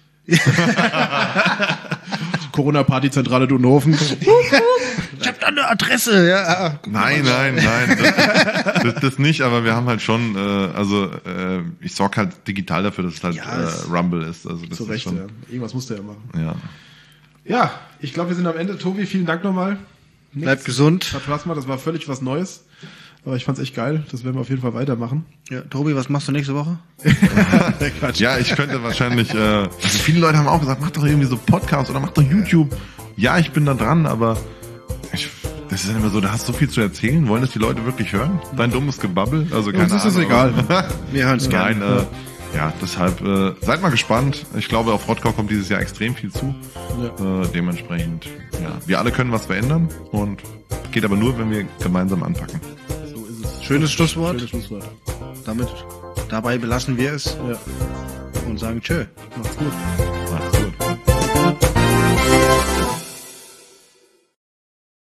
Corona-Party-Zentrale Dunhofen. Ich hab da eine Adresse, ja. Nein. Das nicht, aber wir haben halt schon, ich sorge halt digital dafür, dass es halt Ja, es- Rumble ist. Also das Zu ist Recht, schon, ja. Irgendwas musste er machen. ja. Ja, ich glaube, wir sind am Ende. Tobi, vielen Dank nochmal. Bleib gesund. Hat Spaß gemacht. Das war völlig was Neues. Aber ich fand's echt geil. Das werden wir auf jeden Fall weitermachen. Ja, Tobi, was machst du nächste Woche? Quatsch. Ja, ich könnte wahrscheinlich, also viele Leute haben auch gesagt, mach doch irgendwie so Podcast oder mach doch YouTube. Ja, ich bin da dran, aber das ist ja immer so, da hast du so viel zu erzählen. Wollen das die Leute wirklich hören? Dein dummes Gebabbel? Also keine Uns ist das Ahnung. egal. Wir hören's Nein, gerne. deshalb seid mal gespannt. Ich glaube, auf Rottgau kommt dieses Jahr extrem viel zu. Dementsprechend, ja, wir alle können was verändern und geht aber nur, wenn wir gemeinsam anpacken. So ist es. Schönes Schlusswort. Schönes Schlusswort. Dabei belassen wir es Ja. und sagen tschö. Macht's gut. Macht's gut.